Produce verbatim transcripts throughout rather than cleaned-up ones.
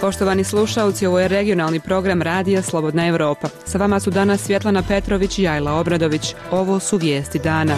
Poštovani slušalci, ovo je regionalni program Radija Slobodna Evropa. Sa vama su danas Svjetlana Petrović i Ajla Obradović. Ovo su vijesti dana.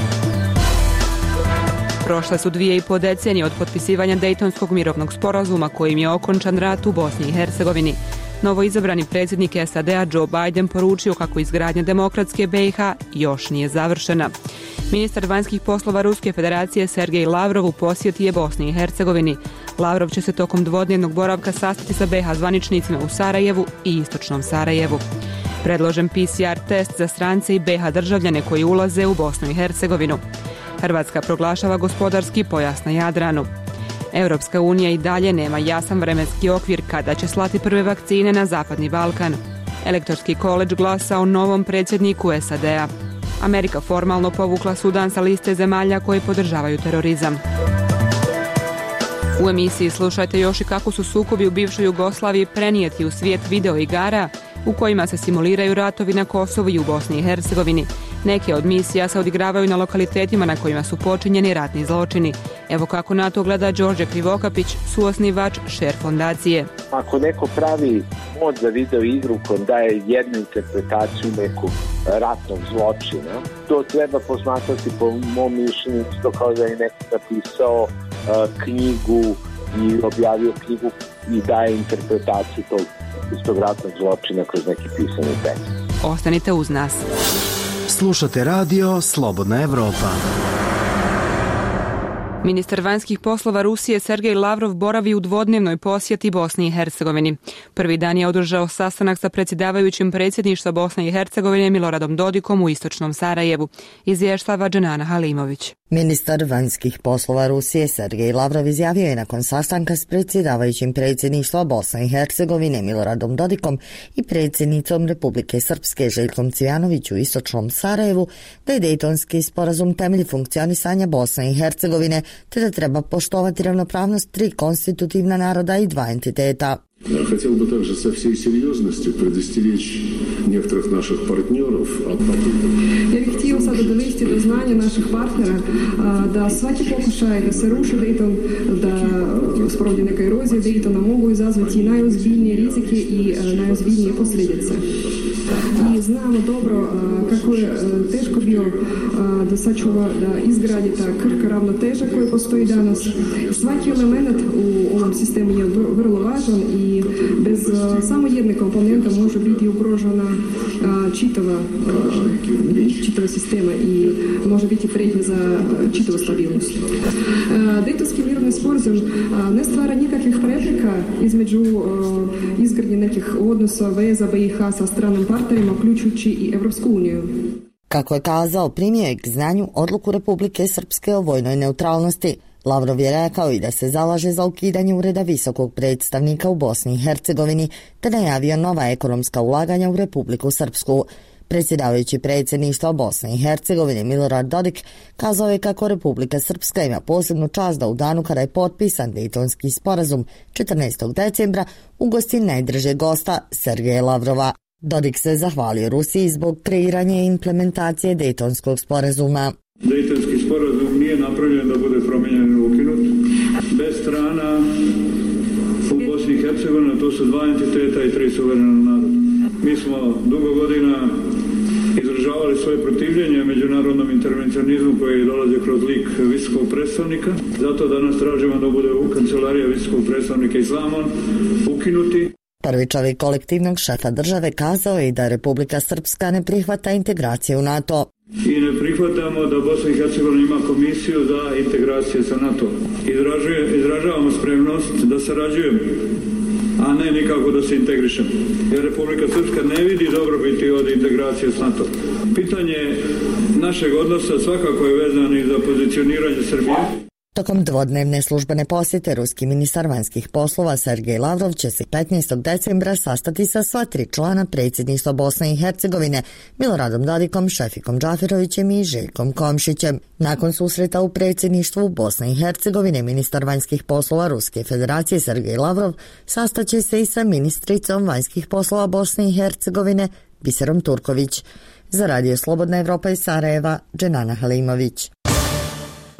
Prošle su dvije i po decenije od potpisivanja Dejtonskog mirovnog sporazuma kojim je okončan rat u Bosni i Hercegovini. Novoizabrani predsjednik S A D-a Joe Biden poručio kako izgradnja demokratske B i H još nije završena. Ministar vanjskih poslova Ruske federacije Sergej Lavrov u posjeti je Bosni i Hercegovini. Lavrov će se tokom dvodnevnog boravka sastati sa B H zvaničnicima u Sarajevu i istočnom Sarajevu. Predložen P C R test za strance i B H državljane koji ulaze u Bosnu i Hercegovinu. Hrvatska proglašava gospodarski pojas na Jadranu. Europska unija i dalje nema jasan vremenski okvir kada će slati prve vakcine na Zapadni Balkan. Elektorski koledž glasa o novom predsjedniku S A D-a. Amerika formalno povukla Sudan sa liste zemalja koje podržavaju terorizam. U emisiji slušajte još i kako su sukobi u bivšoj Jugoslaviji prenijeti u svijet video igara u kojima se simuliraju ratovi na Kosovu i u Bosni i Hercegovini. Neke od misija se odigravaju na lokalitetima na kojima su počinjeni ratni zločini. Evo kako na to gleda Đorđe Krivokapić, suosnivač Share fondacije. Ako neko pravi mod za video igru kojom daje jednu interpretaciju nekog ratnog zločina, to treba posmatrati po mom mišljenju isto kao da je neko napisao uh, knjigu i objavio knjigu i daje interpretaciju tog istog ratnog zločina kroz neki pisani tekst. Ostanite uz nas. Slušate radio Slobodna Evropa. Ministar vanjskih poslova Rusije Sergej Lavrov boravi u dvodnevnoj posjeti Bosni i Hercegovini. Prvi dan je održao sastanak sa predsjedavajućim predsjedništva Bosne i Hercegovine Miloradom Dodikom u istočnom Sarajevu. Izvještava Dženana Halimović. Ministar vanjskih poslova Rusije Sergej Lavrov izjavio je nakon sastanka s predsjedavajućim predsjedništva Bosne i Hercegovine Miloradom Dodikom i predsjednicom Republike Srpske Željkom Cvijanović u istočnom Sarajevu da je Dejtonski sporazum temelj funkcionisanja Bosne i Hercegovine te da treba poštovati ravnopravnost tri konstitutivna naroda i dva entiteta. Хотел бы также со всей серьезностью предостеречь некоторых наших партнеров от попыток. Ja bih htio sada dovesti do znanja naših partnera da svaki pokušaj da se ruši Dejton, da sprovodi neka erozija Dejtona mogu izazvati najozbiljnije rizike i najozbiljnije posljedice. I znamo dobro kako je teško bio da sačuva, da izgradi ta krhka ravnoteža koja postoji danas. Svaki element u ovom sistemu je vrlo važan i bez samo jedne komponente može biti ugrožena čitava, čitava sistema i može biti prijetnja za čitavu stabilnost. Dejtonski mirovni sporazum ne stvara nikakvih prepreka između izgradnje nekih odnosa, veza B i H sa stranim partnerima, uključujući i Evropsku uniju. Kako je kazao, primio je k znanju odluku Republike Srpske o vojnoj neutralnosti. Lavrov je rekao i da se zalaže za ukidanje ureda visokog predstavnika u Bosni i Hercegovini, te najavio nova ekonomska ulaganja u Republiku Srpsku. Predsjedavajući predsjedništva Bosne i Hercegovine Milorad Dodik kazao je kako Republika Srpska ima posebnu čast da u danu kada je potpisan Dejtonski sporazum četrnaestog decembra ugosti najdržeg gosta Sergeja Lavrova. Dodik se zahvalio Rusiji zbog kreiranja i implementacije Dejtonskog sporazuma. Dejtonski sporazum nije napravljen da bude promijenjen ili ukinut. Bez strana u Bosni i Hercegovini to su dva entiteta i tri suverena naroda. Mi smo dugo godina izražavali svoje protivljenje međunarodnom intervencionizmu koji dolazi kroz lik visokog predstavnika. Zato danas tražimo da bude u kancelarija visokog predstavnika Islamon ukinuti. Prvi čovjek kolektivnog šefa države kazao je da Republika Srpska ne prihvata integraciju u NATO. I ne prihvatamo da Bosna i Hercegovina ima komisiju za integraciju sa NATO. Izražuje, izražavamo spremnost da sarađujemo, a ne nikako da se integrišemo. Jer Republika Srpska ne vidi dobrobiti od integracije s NATO. Pitanje našeg odnosa svakako je vezano i za pozicioniranje Srbije. Tokom dvodnevne službene posjete ruski ministar vanjskih poslova Sergej Lavrov će se petnaestog decembra sastati sa sva tri člana predsjedništva Bosne i Hercegovine Miloradom Dodikom, Šefikom Džafirovićem i Željkom Komšićem. Nakon susreta u predsjedništvu Bosne i Hercegovine ministar vanjskih poslova Ruske federacije Sergej Lavrov sastaće se i sa ministricom vanjskih poslova Bosne i Hercegovine Biserom Turković. Za radio Slobodna Evropa iz Sarajeva, Dženana Halimović.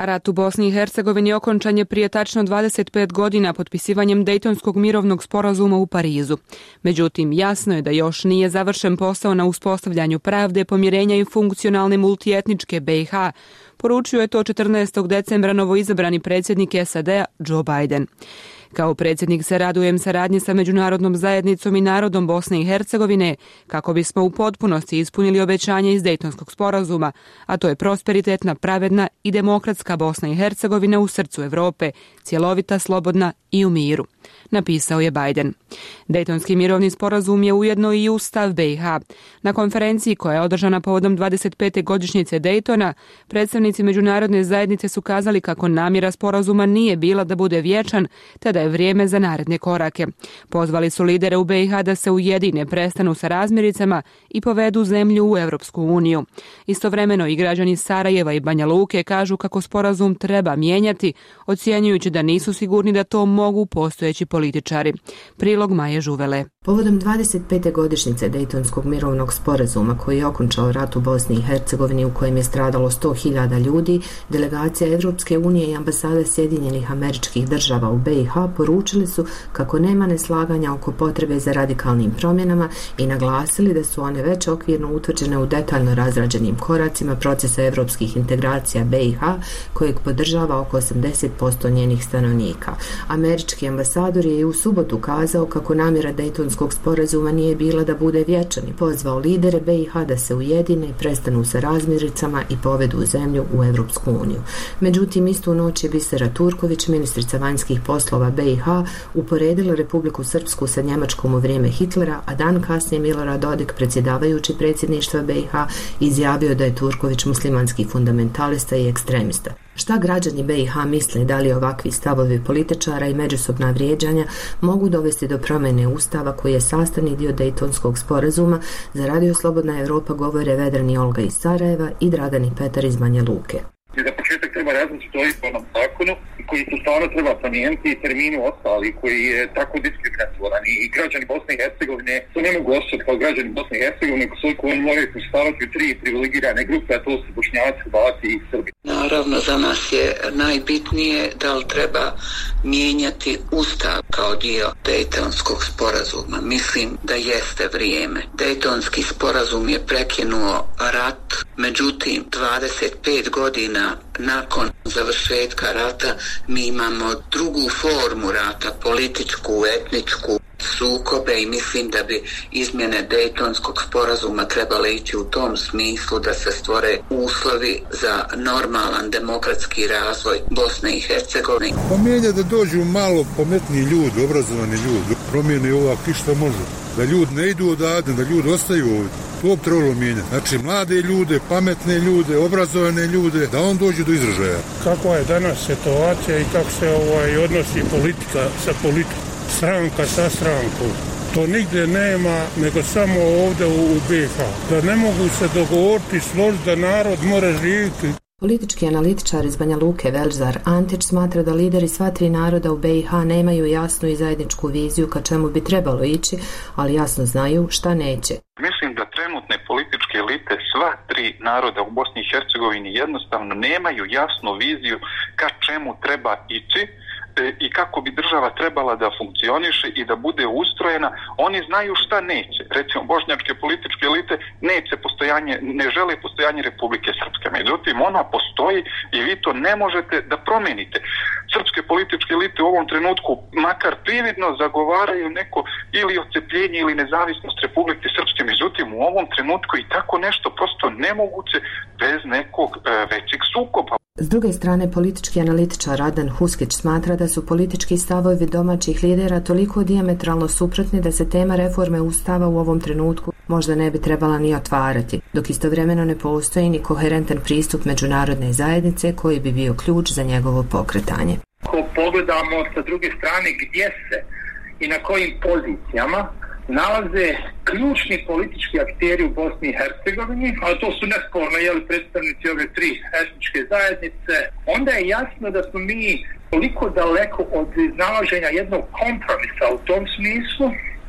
Rat u Bosni i Hercegovini okončan je prije tačno dvadeset pet godina potpisivanjem Dejtonskog mirovnog sporazuma u Parizu. Međutim, jasno je da još nije završen posao na uspostavljanju pravde, pomirenja i funkcionalne multietničke B i H, poručio je to četrnaestog decembra novoizabrani predsjednik S A D-a Joe Biden. Kao predsjednik se radujem saradnji sa međunarodnom zajednicom i narodom Bosne i Hercegovine kako bismo u potpunosti ispunili obećanje iz Dejtonskog sporazuma, a to je prosperitetna, pravedna i demokratska Bosna i Hercegovina u srcu Europe, cjelovita, slobodna i u miru, napisao je Biden. Dejtonski mirovni sporazum je ujedno i ustav B i H. Na konferenciji koja je održana povodom dvadeset pete godišnjice Dejtona, predstavnici međunarodne zajednice su kazali kako namjera sporazuma nije bila da bude vječan, te da je vrijeme za naredne korake. Pozvali su lidere u B i H da se ujedine, prestanu sa razmiricama i povedu zemlju u Europsku uniju. Istovremeno i građani Sarajeva i Banja Luke kažu kako sporazum treba mijenjati, ocjenjujući da nisu sigurni da to mogu postojeći političari. Prilog Maje Žuvele. Povodom dvadeset pete godišnjice Dejtonskog mirovnog sporazuma koji je okončao rat u Bosni i Hercegovini u kojem je stradalo sto hiljada ljudi, delegacija Evropske unije i ambasade Sjedinjenih Američkih Država u B i H poručili su kako nema neslaganja oko potrebe za radikalnim promjenama i naglasili da su one već okvirno utvrđene u detaljno razrađenim koracima procesa evropskih integracija B i H kojeg podržava oko osamdeset posto njenih stanovnika. Američki ambasador je i u subotu kazao kako namjera Dejtonskog sporazuma nije bila da bude vječan i pozvao lidere B i H da se ujedine i prestanu sa razmiricama i povedu zemlju u Evropsku uniju. Međutim, istu noć je Bisera Turković, ministrica vanjskih poslova B i H, uporedila Republiku Srpsku sa Njemačkom u vrijeme Hitlera, a dan kasnije Milorad Dodik, predsjedavajući predsjedništva B i H, izjavio da je Turković muslimanski fundamentalista i ekstremista. Šta građani B i H misle da li ovakvi stavovi političara i međusobna vrijeđanja mogu dovesti do promjene ustava koji je sastavni dio Dejtonskog sporazuma, za Radio Slobodna Europa govore Vedrani Olga iz Sarajeva i Dragani Petar iz Banja Luke. Za početak treba različiti o izbornom zakonu koji su stvarno treba promijeniti i terminu ostali koji je tako diskriminatoran i građani Bosne i Hercegovine to ne mogu osjećati kao građani Bosne i Hercegovine koliko oni moraju postavati u tri privilegirane grupe, a to su Bošnjaci, Hrvati i Srbi. Naravno, za nas je najbitnije da li treba mijenjati ustav kao dio Dejtonskog sporazuma. Mislim da jeste vrijeme. Dejtonski sporazum je prekinuo rat, međutim dvadeset pet godina nakon završetka rata mi imamo drugu formu rata, političku, etničku, sukobe i mislim da bi izmjene Dejtonskog sporazuma trebale ići u tom smislu da se stvore uslovi za normalan demokratski razvoj Bosne i Hercegovine. Pomijenja da dođu malo pametniji ljudi, obrazovani ljudi, promijene ovak i što može. Da ljudi ne idu odavde, da ljudi ostaju ovdje. To bi trebalo mijenjati. Znači mlade ljude, pametne ljude, obrazovane ljude, da on dođe do izražaja. Kakva je danas situacija i kako se ovaj odnosi politika sa politikom, stranka sa strankom. To nigdje nema, nego samo ovdje u B i H. Da ne mogu se dogovoriti, složiti da narod mora živjeti. Politički analitičar iz Banja Luke Velžar Antić smatra da lideri sva tri naroda u B i H nemaju jasnu i zajedničku viziju ka čemu bi trebalo ići, ali jasno znaju šta neće. Mislim da trenutne političke elite sva tri naroda u Bosni i Hercegovini jednostavno nemaju jasnu viziju ka čemu treba ići i kako bi država trebala da funkcioniše i da bude ustrojena. Oni znaju šta neće. Recimo, bošnjačke političke elite neće postojanje, ne žele postojanje Republike Srpske. Međutim, ona postoji i vi to ne možete da promijenite. Srpske političke elite u ovom trenutku makar prividno zagovaraju neko ili odcepljenje ili nezavisnost Republike Srpske. Međutim, u ovom trenutku i tako nešto prosto nemoguće bez nekog e, većeg sukoba. S druge strane, politički analitičar Radan Huskić smatra da su politički stavovi domaćih lidera toliko dijametralno suprotni da se tema reforme ustava u ovom trenutku možda ne bi trebala ni otvarati, dok istovremeno ne postoji ni koherentan pristup međunarodne zajednice koji bi bio ključ za njegovo pokretanje. Ako pogledamo sa druge strane gdje se i na kojim pozicijama nalaze ključni politički akteri u Bosni i Hercegovini, a to su nesporno jeli predstavnici ove tri etničke zajednice, onda je jasno da smo mi toliko daleko od iznalaženja jednog kompromisa u tom smislu,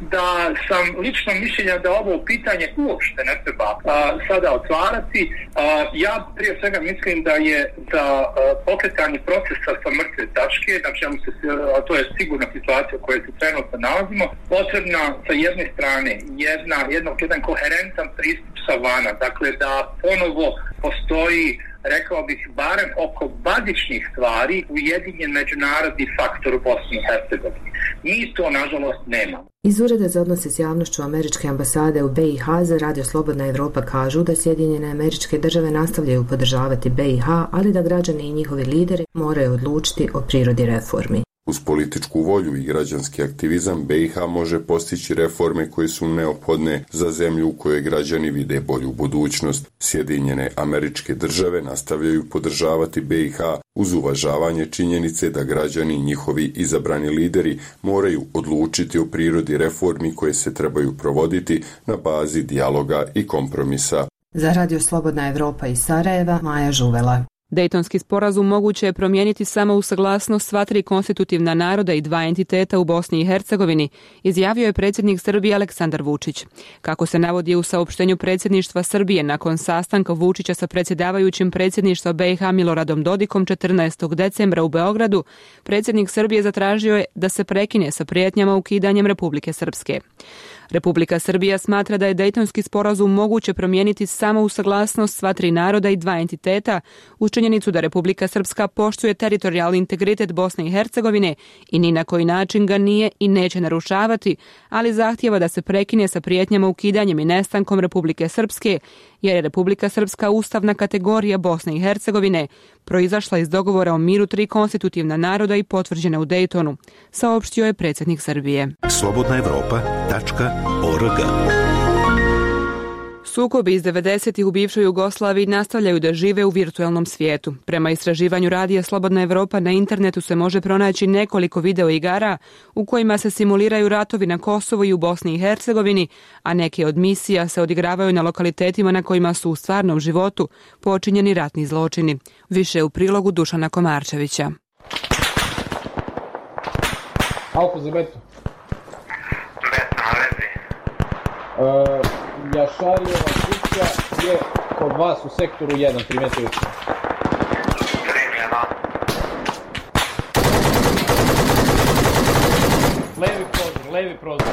da sam lično mišljenja da ovo pitanje uopšte ne treba a, sada otvarati. A, ja prije svega mislim da je za a, pokretanje procesa sa mrtve tačke, znači se, a, to je sigurna situacija u kojoj se trenutno nalazimo, potrebna sa jedne strane jedna, jednog, jedan koherentan pristup sa vana, dakle da ponovo postoji, rekao bih, barem oko bazičnih stvari ujedinjen međunarodni faktor u Bosni i Hercegovini. Mi to, nažalost, nemamo. Iz Ureda za odnose s javnošću Američke ambasade u B i H za Radio Slobodna Evropa kažu da Sjedinjene Američke Države nastavljaju podržavati B i H, ali da građani i njihovi lideri moraju odlučiti o prirodi reformi. Uz političku volju i građanski aktivizam B i H može postići reforme koje su neophodne za zemlju u kojoj građani vide bolju budućnost. Sjedinjene Američke Države nastavljaju podržavati B i H uz uvažavanje činjenice da građani i njihovi izabrani lideri moraju odlučiti o prirodi reformi koje se trebaju provoditi na bazi dijaloga i kompromisa. Za Radio Slobodna Evropa iz Sarajeva, Maja Žuvela. Dejtonski sporazum moguće je promijeniti samo u saglasnost sva tri konstitutivna naroda i dva entiteta u Bosni i Hercegovini, izjavio je predsjednik Srbije Aleksandar Vučić. Kako se navodi u saopštenju predsjedništva Srbije nakon sastanka Vučića sa predsjedavajućim predsjedništva B i H Miloradom Dodikom četrnaestog decembra u Beogradu, predsjednik Srbije zatražio je da se prekine sa prijetnjama ukidanjem Republike Srpske. Republika Srbija smatra da je Dejtonski sporazum moguće promijeniti samo u saglasnost sva tri naroda i dva entiteta, uz činjenicu da Republika Srpska poštuje teritorijalni integritet Bosne i Hercegovine i ni na koji način ga nije i neće narušavati, ali zahtijeva da se prekine sa prijetnjama ukidanjem i nestankom Republike Srpske, jer je Republika Srpska ustavna kategorija Bosne i Hercegovine, proizašla iz dogovora o miru tri konstitutivna naroda i potvrđena u Dejtonu, saopštio je predsjednik Srbije. Slobodna Evropa tačka org. Sukobi iz devedesetih u bivšoj Jugoslaviji nastavljaju da žive u virtualnom svijetu. Prema istraživanju radija Slobodna Evropa na internetu se može pronaći nekoliko video igara u kojima se simuliraju ratovi na Kosovu i u Bosni i Hercegovini, a neke od misija se odigravaju na lokalitetima na kojima su u stvarnom životu počinjeni ratni zločini. Više u prilogu Dušana Komarčevića. Alko za betu. Bet na vezi. Uh... Jašarijeva kuća je kod vas u sektoru jedan, primetili ste. Primljeno. Levi prozor, levi prozor.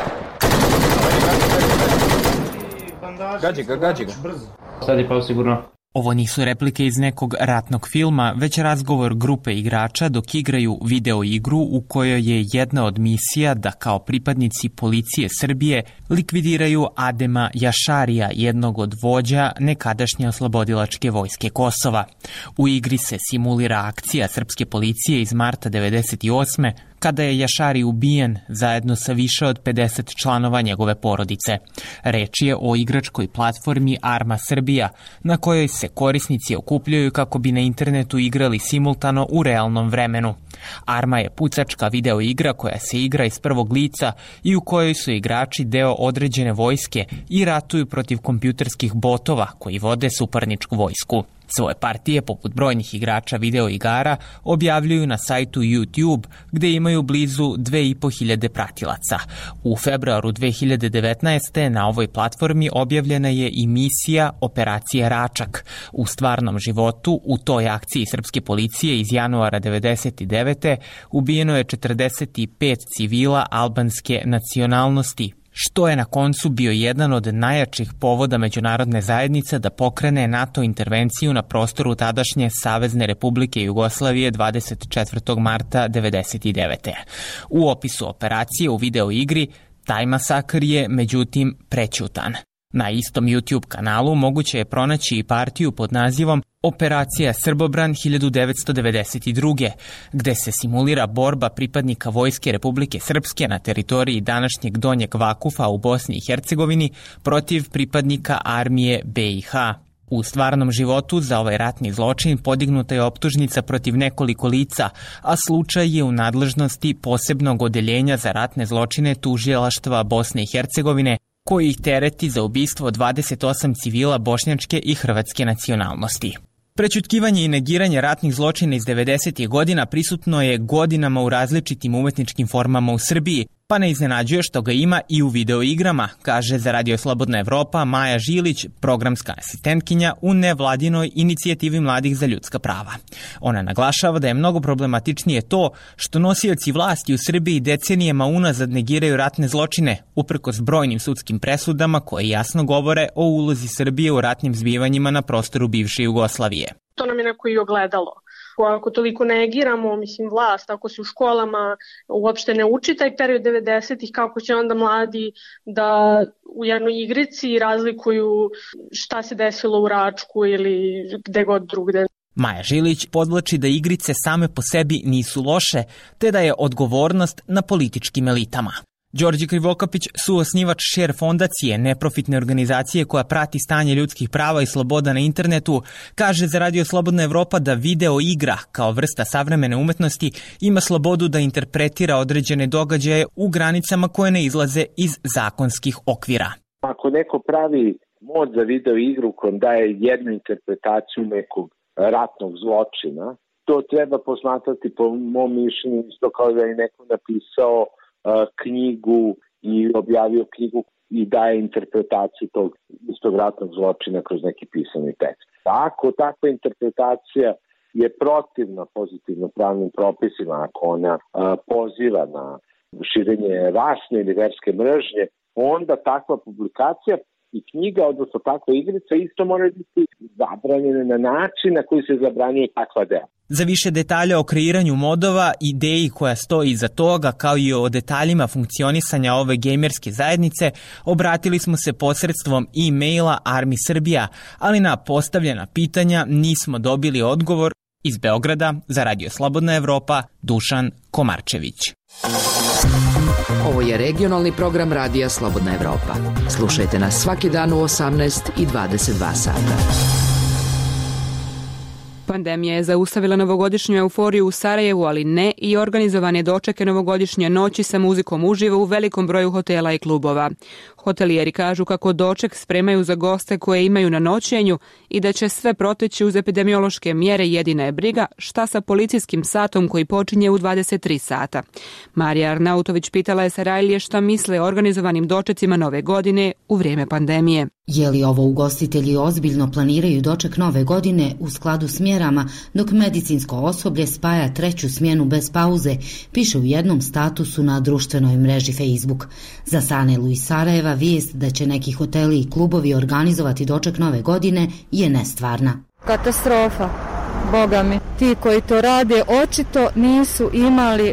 Gađi ga, gađi ga. Sad je pao sigurno. Ovo nisu replike iz nekog ratnog filma, već razgovor grupe igrača dok igraju video igru u kojoj je jedna od misija da kao pripadnici policije Srbije likvidiraju Adema Jašarija, jednog od vođa nekadašnje oslobodilačke vojske Kosova. U igri se simulira akcija srpske policije iz marta devedeset osme kada je Jašari ubijen zajedno sa više od pedeset članova njegove porodice. Reč je o igračkoj platformi Arma Srbija, na kojoj se korisnici okupljaju kako bi na internetu igrali simultano u realnom vremenu. Arma je pucačka video igra koja se igra iz prvog lica i u kojoj su igrači deo određene vojske i ratuju protiv kompjuterskih botova koji vode suparničku vojsku. Svoje partije, poput brojnih igrača video igara, objavljuju na sajtu YouTube, gde imaju blizu dve i po hiljade pratilaca. U februaru dve hiljade devetnaeste. na ovoj platformi objavljena je i misija Operacije Račak. U stvarnom životu, u toj akciji srpske policije iz januara devedeset devete. ubijeno je četrdeset pet civila albanske nacionalnosti, što je na koncu bio jedan od najjačih povoda međunarodne zajednice da pokrene NATO intervenciju na prostoru tadašnje Savezne Republike Jugoslavije dvadeset četvrtog marta devedeset devete. U opisu operacije u video igri taj masakr je međutim prećutan. Na istom YouTube kanalu moguće je pronaći i partiju pod nazivom Operacija Srbobran hiljadu devetsto devedeset druge. gde se simulira borba pripadnika Vojske Republike Srpske na teritoriji današnjeg Donjeg Vakufa u Bosni i Hercegovini protiv pripadnika armije B i H. U stvarnom životu za ovaj ratni zločin podignuta je optužnica protiv nekoliko lica, a slučaj je u nadležnosti posebnog odeljenja za ratne zločine tužilaštva Bosne i Hercegovine, koji ih tereti za ubistvo dvadeset osam civila bošnjačke i hrvatske nacionalnosti. Prećutkivanje i negiranje ratnih zločina iz devedesetih godina prisutno je godinama u različitim umetničkim formama u Srbiji, pa ne iznenađuje što ga ima i u videoigrama, kaže za Radio Slobodna Evropa Maja Žilić, programska asistentkinja u nevladinoj inicijativi mladih za ljudska prava. Ona naglašava da je mnogo problematičnije to što nosioci vlasti u Srbiji decenijama unazad negiraju ratne zločine, uprkos brojnim sudskim presudama koje jasno govore o ulozi Srbije u ratnim zbivanjima na prostoru bivše Jugoslavije. To nam je neko i ogledalo. Ako toliko negiramo, mislim, vlast, ako se u školama uopšte ne uči taj period devedesetih, kako će onda mladi da u jednoj igrici razlikuju šta se desilo u Račku ili gde god drugde. Maja Žilić podvlači da igrice same po sebi nisu loše, te da je odgovornost na političkim elitama. Đorđe Krivokapić, suosnivač Share fondacije, neprofitne organizacije koja prati stanje ljudskih prava i sloboda na internetu, kaže za Radio Slobodna Evropa da video igra, kao vrsta savremene umetnosti, ima slobodu da interpretira određene događaje u granicama koje ne izlaze iz zakonskih okvira. Ako neko pravi mod za video igru kojom daje jednu interpretaciju nekog ratnog zločina, to treba posmatrati po mom mišljenju isto kao da je neko napisao knjigu i objavio knjigu i daje interpretaciju tog istog ratnog zločina kroz neki pisani tekst. Ako takva interpretacija je protivna pozitivno pravnim propisima, ako ona a, poziva na širenje rasne ili verske mržnje, onda takva publikacija i knjiga, odnosno takva igrica, isto mora biti zabranjena na način na koji se zabranjuje takva dela. Za više detalja o kreiranju modova, ideji koja stoji iza toga, kao i o detaljima funkcionisanja ove gejmerske zajednice, obratili smo se posredstvom e-maila Armi Srbija, ali na postavljena pitanja nismo dobili odgovor. Iz Beograda za Radio Slobodna Evropa, Dušan Komarčević. Ovo je regionalni program Radija Slobodna Evropa. Slušajte nas svaki dan u osamnaest i dvadeset dva sata. Pandemija je zaustavila novogodišnju euforiju u Sarajevu, ali ne i organizovane dočeke novogodišnje noći sa muzikom uživo u velikom broju hotela i klubova. Hotelijeri kažu kako doček spremaju za goste koje imaju na noćenju i da će sve proteći uz epidemiološke mjere. Jedina je briga šta sa policijskim satom koji počinje u dvadeset tri sata. Marija Arnautović pitala je Sarajlije šta misle o organizovanim dočecima nove godine u vrijeme pandemije. Je li ovo ugostitelji ozbiljno planiraju doček nove godine u skladu s mjerama, dok medicinsko osoblje spaja treću smjenu bez pauze, piše u jednom statusu na društvenoj mreži Facebook. Za Sanelu iz Sarajeva vijest da će neki hoteli i klubovi organizovati doček nove godine je nestvarna. Katastrofa, boga mi. Ti koji to rade očito nisu imali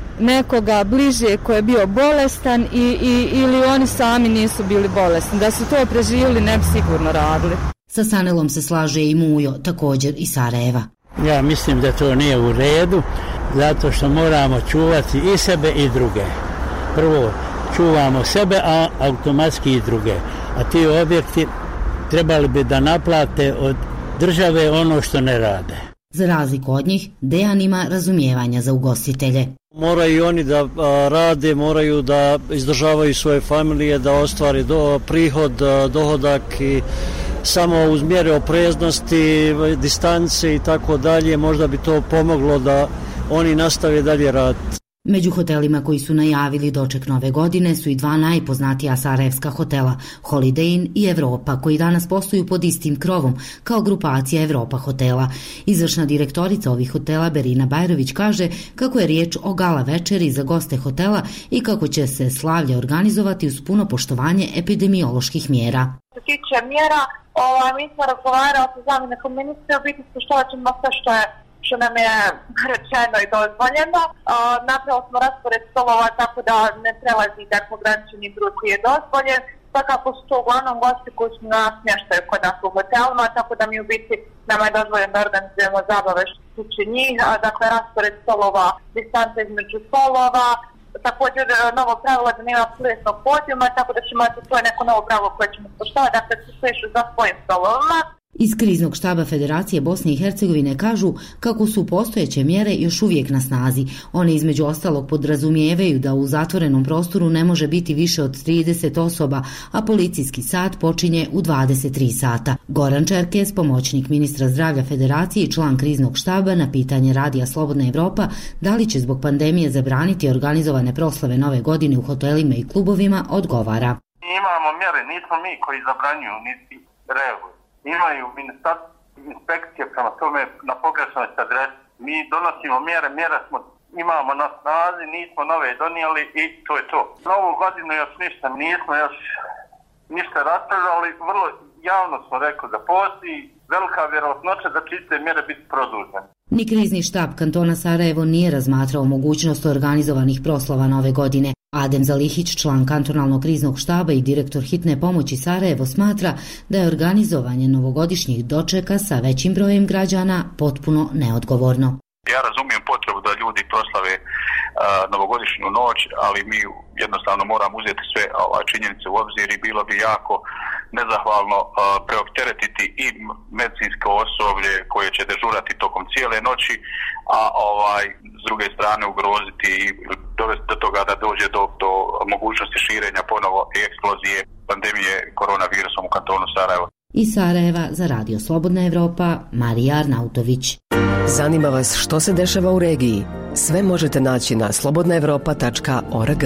nekoga bliže ko je bio bolestan i, i, ili oni sami nisu bili bolesni. Da su to preživjeli ne bi sigurno radili. Sa Sanelom se slaže i Mujo, također iz Sarajeva. Ja mislim da to nije u redu, zato što moramo čuvati i sebe i druge. Prvo čuvamo sebe, a automatski i druge. A ti objekti trebali bi da naplate od države ono što ne rade. Za razliku od njih, Dejan ima razumijevanja za ugostitelje. Moraju oni da a, rade, moraju da izdržavaju svoje familije, da ostvari do, prihod, dohodak i samo uz mjere opreznosti, distance i tako dalje, možda bi to pomoglo da oni nastave dalje raditi. Među hotelima koji su najavili doček nove godine su i dva najpoznatija sarajevska hotela, Holiday Inn i Evropa, koji danas posluju pod istim krovom kao grupacija Evropa hotela. Izvršna direktorica ovih hotela Berina Bajrović kaže kako je riječ o gala večeri za goste hotela i kako će se slavlje organizovati uz puno poštovanje epidemioloških mjera. Što se tiče mjera, ovaj, mi smo razgovarali sa zamjenikom ministra, u biti poštovat ćemo sve što je što nam je rečeno i dozvoljeno. Napravili smo raspored stolova tako da ne prelazi tako ograničeni broj koji je dozvoljen. Svakako su to uglavnom gosti koji su na smještaju kod nas u hotelima, tako da mi u biti nama je dozvoljeno da organizujemo zabave što se tiče njih. Dakle, raspored stolova, distanca između stolova, također novo pravilo da nema plesnog podijuma, tako da ćemo, to je neko novo pravilo koje ćemo poštovati, dakle, su sve išli za svojim stolovima. Iz kriznog štaba Federacije Bosne i Hercegovine kažu kako su postojeće mjere još uvijek na snazi. One između ostalog podrazumijevaju da u zatvorenom prostoru ne može biti više od trideset osoba, a policijski sat počinje u dvadeset tri sata. Goran Čerkes, pomoćnik ministra zdravlja Federacije i član kriznog štaba, na pitanje Radija Slobodna Evropa da li će zbog pandemije zabraniti organizovane proslave Nove godine u hotelima i klubovima, odgovara. Imamo mjere, nismo mi koji zabranjuju, niti reaguju. Imaju ministarstvo inspekcije prema tome na pogrešnoj adresi. Mi donosimo mjere, mjere smo imamo na snazi, nismo nove donijeli i to je to. Na ovu godinu još ništa, nismo još ništa raspravljali, vrlo javno smo rekli da postoji velika vjerojatnoća da će iste mjere biti produžene. Ni krizni štab kantona Sarajevo nije razmatrao mogućnost organizovanih proslava Nove godine. Adem Zalihić, član kantonalnog kriznog štaba i direktor hitne pomoći Sarajevo, smatra da je organizovanje novogodišnjih dočeka sa većim brojem građana potpuno neodgovorno. Ja razumijem potrebu da ljudi proslave uh, novogodišnju noć, ali mi jednostavno moramo uzeti sve ova činjenice u obzir i bilo bi jako nezahvalno uh, preopteretiti i medicinsko osoblje koje će dežurati tokom cijele noći, a ovaj s druge strane ugroziti i dovesti do toga da dođe do, do mogućnosti širenja ponovo i eksplozije pandemije koronavirusom u kantonu Sarajevo. Iz Sarajeva za Radio Slobodna Evropa, Marija Arnautović. Zanima vas što se dešava u regiji? Sve možete naći na slobodna evropa tačka org.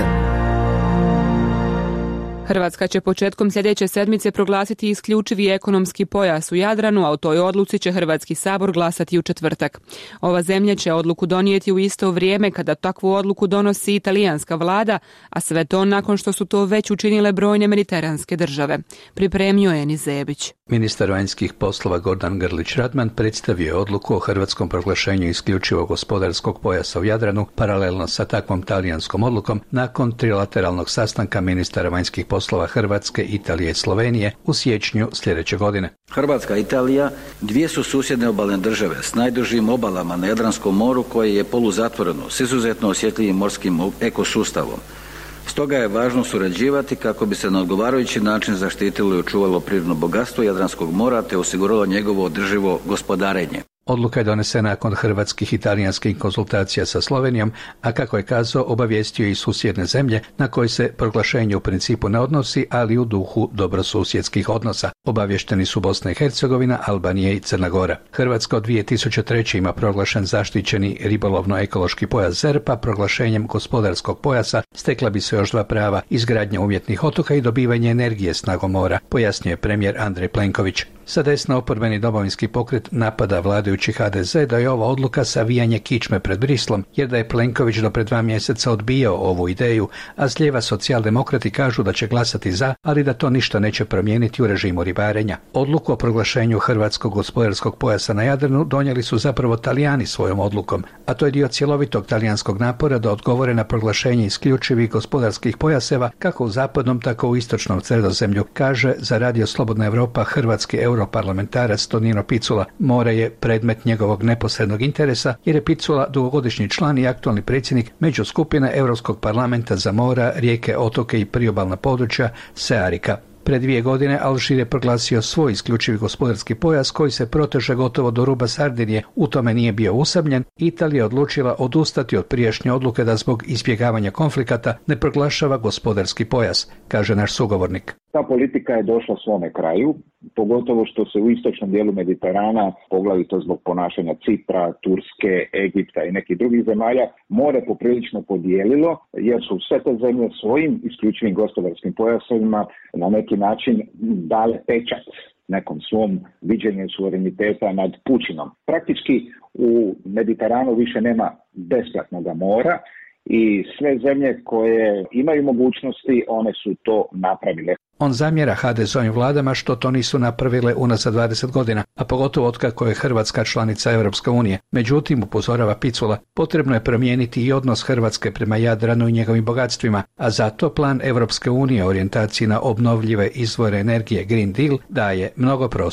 Hrvatska će početkom sljedeće sedmice proglasiti isključivi ekonomski pojas u Jadranu, a o toj odluci će Hrvatski sabor glasati u četvrtak. Ova zemlja će odluku donijeti u isto vrijeme kada takvu odluku donosi italijanska vlada, a sve to nakon što su to već učinile brojne mediteranske države. Pripremio je Enis Zebić. Ministar vanjskih poslova Gordan Grlić-Radman predstavio je odluku o hrvatskom proglašenju isključivog gospodarskog pojasa u Jadranu paralelno sa takvom talijanskom odlukom nakon trilateralnog sastanka ministara vanjskih poslova Hrvatske, Italije i Slovenije u siječnju sljedeće godine. Hrvatska i Italija dvije su susjedne obalne države s najdužim obalama na Jadranskom moru koje je poluzatvoreno s izuzetno osjetljivim morskim ekosustavom. Stoga je važno surađivati kako bi se na odgovarajući način zaštitilo i očuvalo prirodno bogatstvo Jadranskog mora te osiguralo njegovo održivo gospodarenje. Odluka je donesena nakon hrvatskih i talijanskih konzultacija sa Slovenijom, a kako je kazao, obavijestio i susjedne zemlje na koje se proglašenje u principu ne odnosi, ali u duhu dobrosusjedskih odnosa. Obavješteni su Bosna i Hercegovina, Albanija i Crna Gora. Hrvatska od dvije tisuće treće ima proglašen zaštićeni ribolovno-ekološki pojas Z E R P, a proglašenjem gospodarskog pojasa stekla bi se još dva prava: izgradnja umjetnih otoka i dobivanje energije snagom mora, pojasnio je premijer Andrej Plenković. Sa desna oporbeni Domovinski pokret napada vladajući H D Z da je ova odluka savijanje kičme pred Brislom, jer da je Plenković do pred dva mjeseca odbijao ovu ideju, a s lijeva socijaldemokrati kažu da će glasati za, ali da to ništa neće promijeniti u režimu ribarenja. Odluku o proglašenju hrvatskog gospodarskog pojasa na Jadranu donijeli su zapravo Talijani svojom odlukom, a to je dio cjelovitog talijanskog napora da odgovore na proglašenje isključivih gospodarskih pojaseva kako u zapadnom, tako u istočnom Sredozemlju, kaže za Radio Slobodna Evropa hrvatski europarlamentarac Tonino Picula. More je predmet njegovog neposrednog interesa jer je Picula dugogodišnji član i aktualni predsjednik međuskupine Europskog parlamenta za mora, rijeke, otoke i priobalna područja SEARIKA. Pred dvije godine Alžir je proglasio svoj isključivi gospodarski pojas koji se proteže gotovo do ruba Sardinije. U tome nije bio usamljen. Italija je odlučila odustati od prijašnje odluke da zbog izbjegavanja konflikata ne proglašava gospodarski pojas, kaže naš sugovornik. Ta politika je došla svome kraju, pogotovo što se u istočnom dijelu Mediterana, poglavito zbog ponašanja Cipra, Turske, Egipta i nekih drugih zemalja, more poprilično podijelilo, jer su sve te zemlje svojim isključivim gospodarskim pojasovima na neki način dale pečat nekom svom viđenju suvereniteta nad pučinom. Praktički u Mediteranu više nema besplatnog mora i sve zemlje koje imaju mogućnosti, one su to napravile. On zamjera H D Z-ovim vladama što to nisu napravile unazad dvadeset godina, a pogotovo otkako je Hrvatska članica Europske unije. Međutim, upozorava Picula, potrebno je promijeniti i odnos Hrvatske prema Jadranu i njegovim bogatstvima, a zato plan Europske unije o orijentaciji na obnovljive izvore energije Green Deal daje mnogo prostora.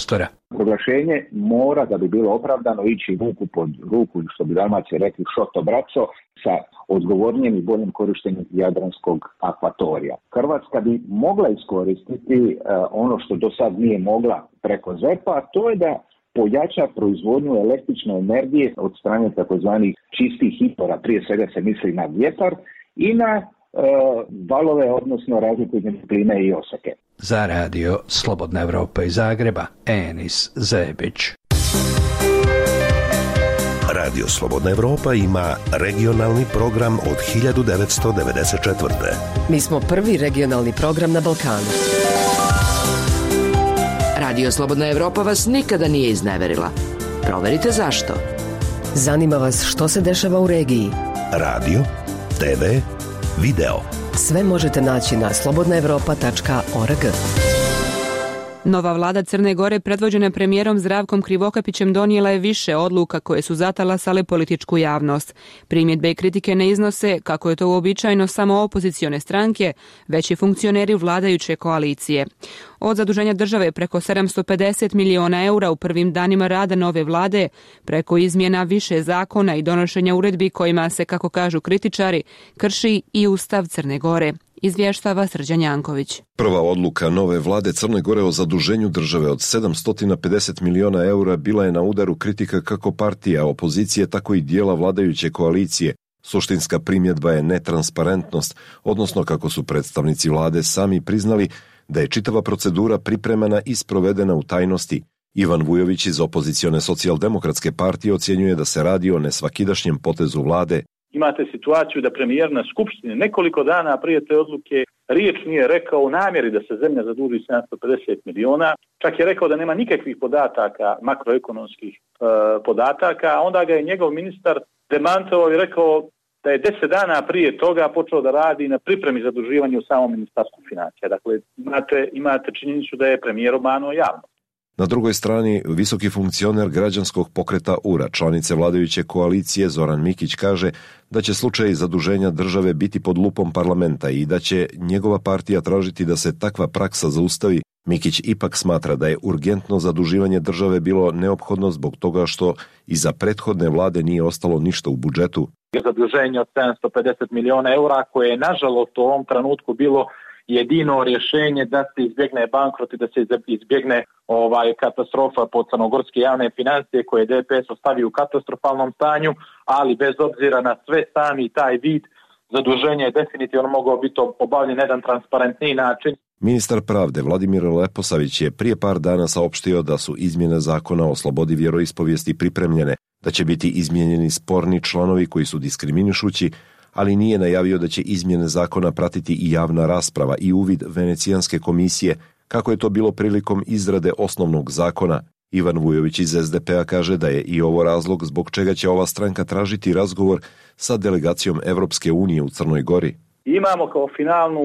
Proglašenje mora, da bi bilo opravdano, ići ruku pod ruku, što bi Dalmaci rekli šoto braco, sa odgovornijem i boljim korištenjem jadranskog akvatorija. Hrvatska bi mogla iskoristiti uh, ono što do sad nije mogla preko Z E P-a, a to je da pojača proizvodnju električne energije od strane takozvanih čistih izvora, prije svega se misli na vjetar i na uh, valove, odnosno razliku između plime i oseke. Za radio Slobodna Evropa iz Zagreba, Enis Zebić. Radio Slobodna Evropa ima regionalni program od hiljadu devetsto devedeset četvrte. Mi smo prvi regionalni program na Balkanu. Radio Slobodna Evropa vas nikada nije izneverila. Proverite zašto. Zanima vas što se dešava u regiji. Radio, te ve, video. Sve možete naći na slobodna evropa tačka org. Nova vlada Crne Gore predvođena premijerom Zdravkom Krivokapićem donijela je više odluka koje su zatalasale političku javnost. Primjedbe i kritike ne iznose, kako je to uobičajeno, samo opozicione stranke, već i funkcioneri vladajuće koalicije. Od zaduženja države preko sedamsto pedeset miliona eura u prvim danima rada nove vlade, preko izmjena više zakona i donošenja uredbi kojima se, kako kažu kritičari, krši i Ustav Crne Gore. Izvještava Srđan Janković. Prva odluka nove vlade Crne Gore o zaduženju države od sedamsto pedeset miliona eura bila je na udaru kritika kako partija opozicije, tako i dijela vladajuće koalicije. Suštinska primjedba je netransparentnost, odnosno kako su predstavnici vlade sami priznali da je čitava procedura pripremana i sprovedena u tajnosti. Ivan Vujović iz opozicione socijaldemokratske partije ocjenjuje da se radi o nesvakidašnjem potezu vlade. Imate situaciju da premijer na skupštini nekoliko dana prije te odluke riječ nije rekao u namjeri da se zemlja zaduži sedamsto pedeset miliona, čak je rekao da nema nikakvih podataka, makroekonomskih e, podataka, a onda ga je njegov ministar demantovao i rekao da je deset dana prije toga počeo da radi na pripremi zaduživanja u samom ministarstvu financija. Dakle, imate, imate činjenicu da je premijer obmanuo javno. Na drugoj strani, visoki funkcioner građanskog pokreta U R A, članice vladajuće koalicije Zoran Mikić, kaže da će slučaj zaduženja države biti pod lupom parlamenta i da će njegova partija tražiti da se takva praksa zaustavi. Mikić ipak smatra da je urgentno zaduživanje države bilo neophodno zbog toga što iza prethodne vlade nije ostalo ništa u budžetu. Zaduženje od sedamsto pedeset miliona eura koje je nažalost u ovom trenutku bilo jedino rješenje da se izbjegne bankrot i da se izbjegne ovaj katastrofa po crnogorske javne financije koje je D P S ostavio u katastrofalnom stanju, ali bez obzira na sve sami taj vid zaduženja je definitivno mogao biti obavljen na jedan transparentniji način. Ministar pravde Vladimir Leposavić je prije par dana saopštio da su izmjene zakona o slobodi vjeroispovijesti pripremljene, da će biti izmijenjeni sporni članovi koji su diskriminišući, ali nije najavio da će izmjene zakona pratiti i javna rasprava i uvid Venecijanske komisije, kako je to bilo prilikom izrade osnovnog zakona. Ivan Vujović iz S D P-a kaže da je i ovo razlog zbog čega će ova stranka tražiti razgovor sa delegacijom Evropske unije u Crnoj Gori. Imamo kao finalnu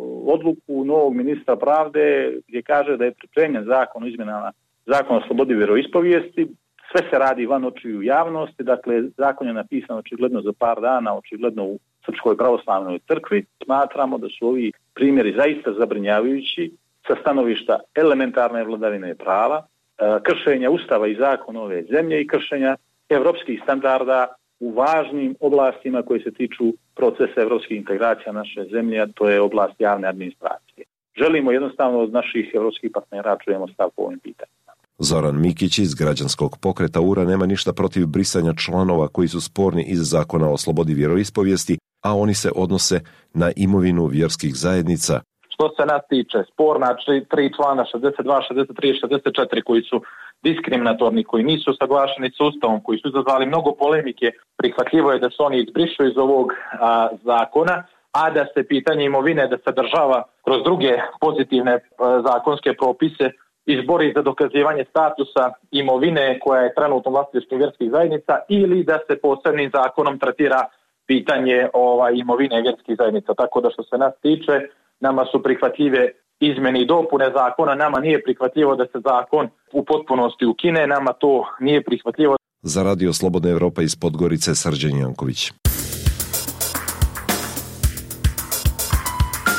odluku novog ministra pravde gdje kaže da je pripremljen zakon o izmjenama zakona o slobodi vjeroispovijesti. Sve se radi van očiju javnosti, dakle zakon je napisan očigledno za par dana, očigledno u Srpskoj pravoslavnoj crkvi. Smatramo da su ovi primjeri zaista zabrinjavajući sa stanovišta elementarne vladavine prava, kršenja Ustava i zakona ove zemlje i kršenja evropskih standarda u važnim oblastima koje se tiču procesa evropskih integracija naše zemlje, a to je oblast javne administracije. Želimo jednostavno od naših evropskih partnera čujemo stav po ovim pitanjima. Zoran Mikić iz građanskog pokreta U R A nema ništa protiv brisanja članova koji su sporni iz zakona o slobodi vjeroispovijesti, a oni se odnose na imovinu vjerskih zajednica. Što se nas tiče, sporna tri člana šezdeset dva, šezdeset tri i šezdeset četiri koji su diskriminatorni, koji nisu saglašeni s Ustavom, koji su izazvali mnogo polemike, prihvatljivo je da se oni izbrišu iz ovog a, zakona, a da se pitanje imovine da se država kroz druge pozitivne a, zakonske propise izbori za dokazivanje statusa imovine koja je trenutno vlasništvo vjerskih zajednica ili da se posebnim zakonom tretira pitanje ovaj, imovine vjerskih zajednica. Tako da što se nas tiče, nama su prihvatljive izmjene i dopune zakona, nama nije prihvatljivo da se zakon u potpunosti ukine, nama to nije prihvatljivo. Za radio Slobodna Evropa iz Podgorice, Srđan Janković.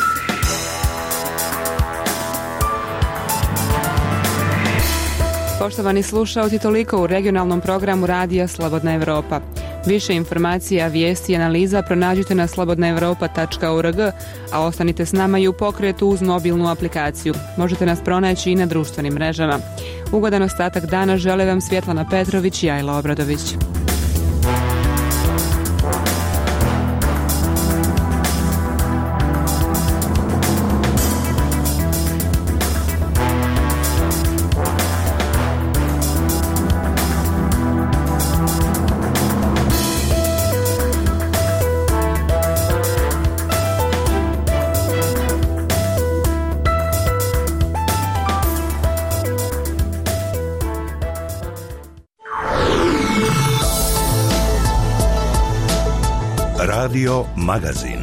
Poštovani Poštovani slušaoci, toliko u regionalnom programu Radija Slobodna Evropa. Više informacija, vijesti i analiza pronađite na slobodna evropa tačka org, a ostanite s nama i u pokretu uz mobilnu aplikaciju. Možete nas pronaći i na društvenim mrežama. Ugodan ostatak dana žele vam Svjetlana Petrović i Ajla Obradović. Radio Magazin.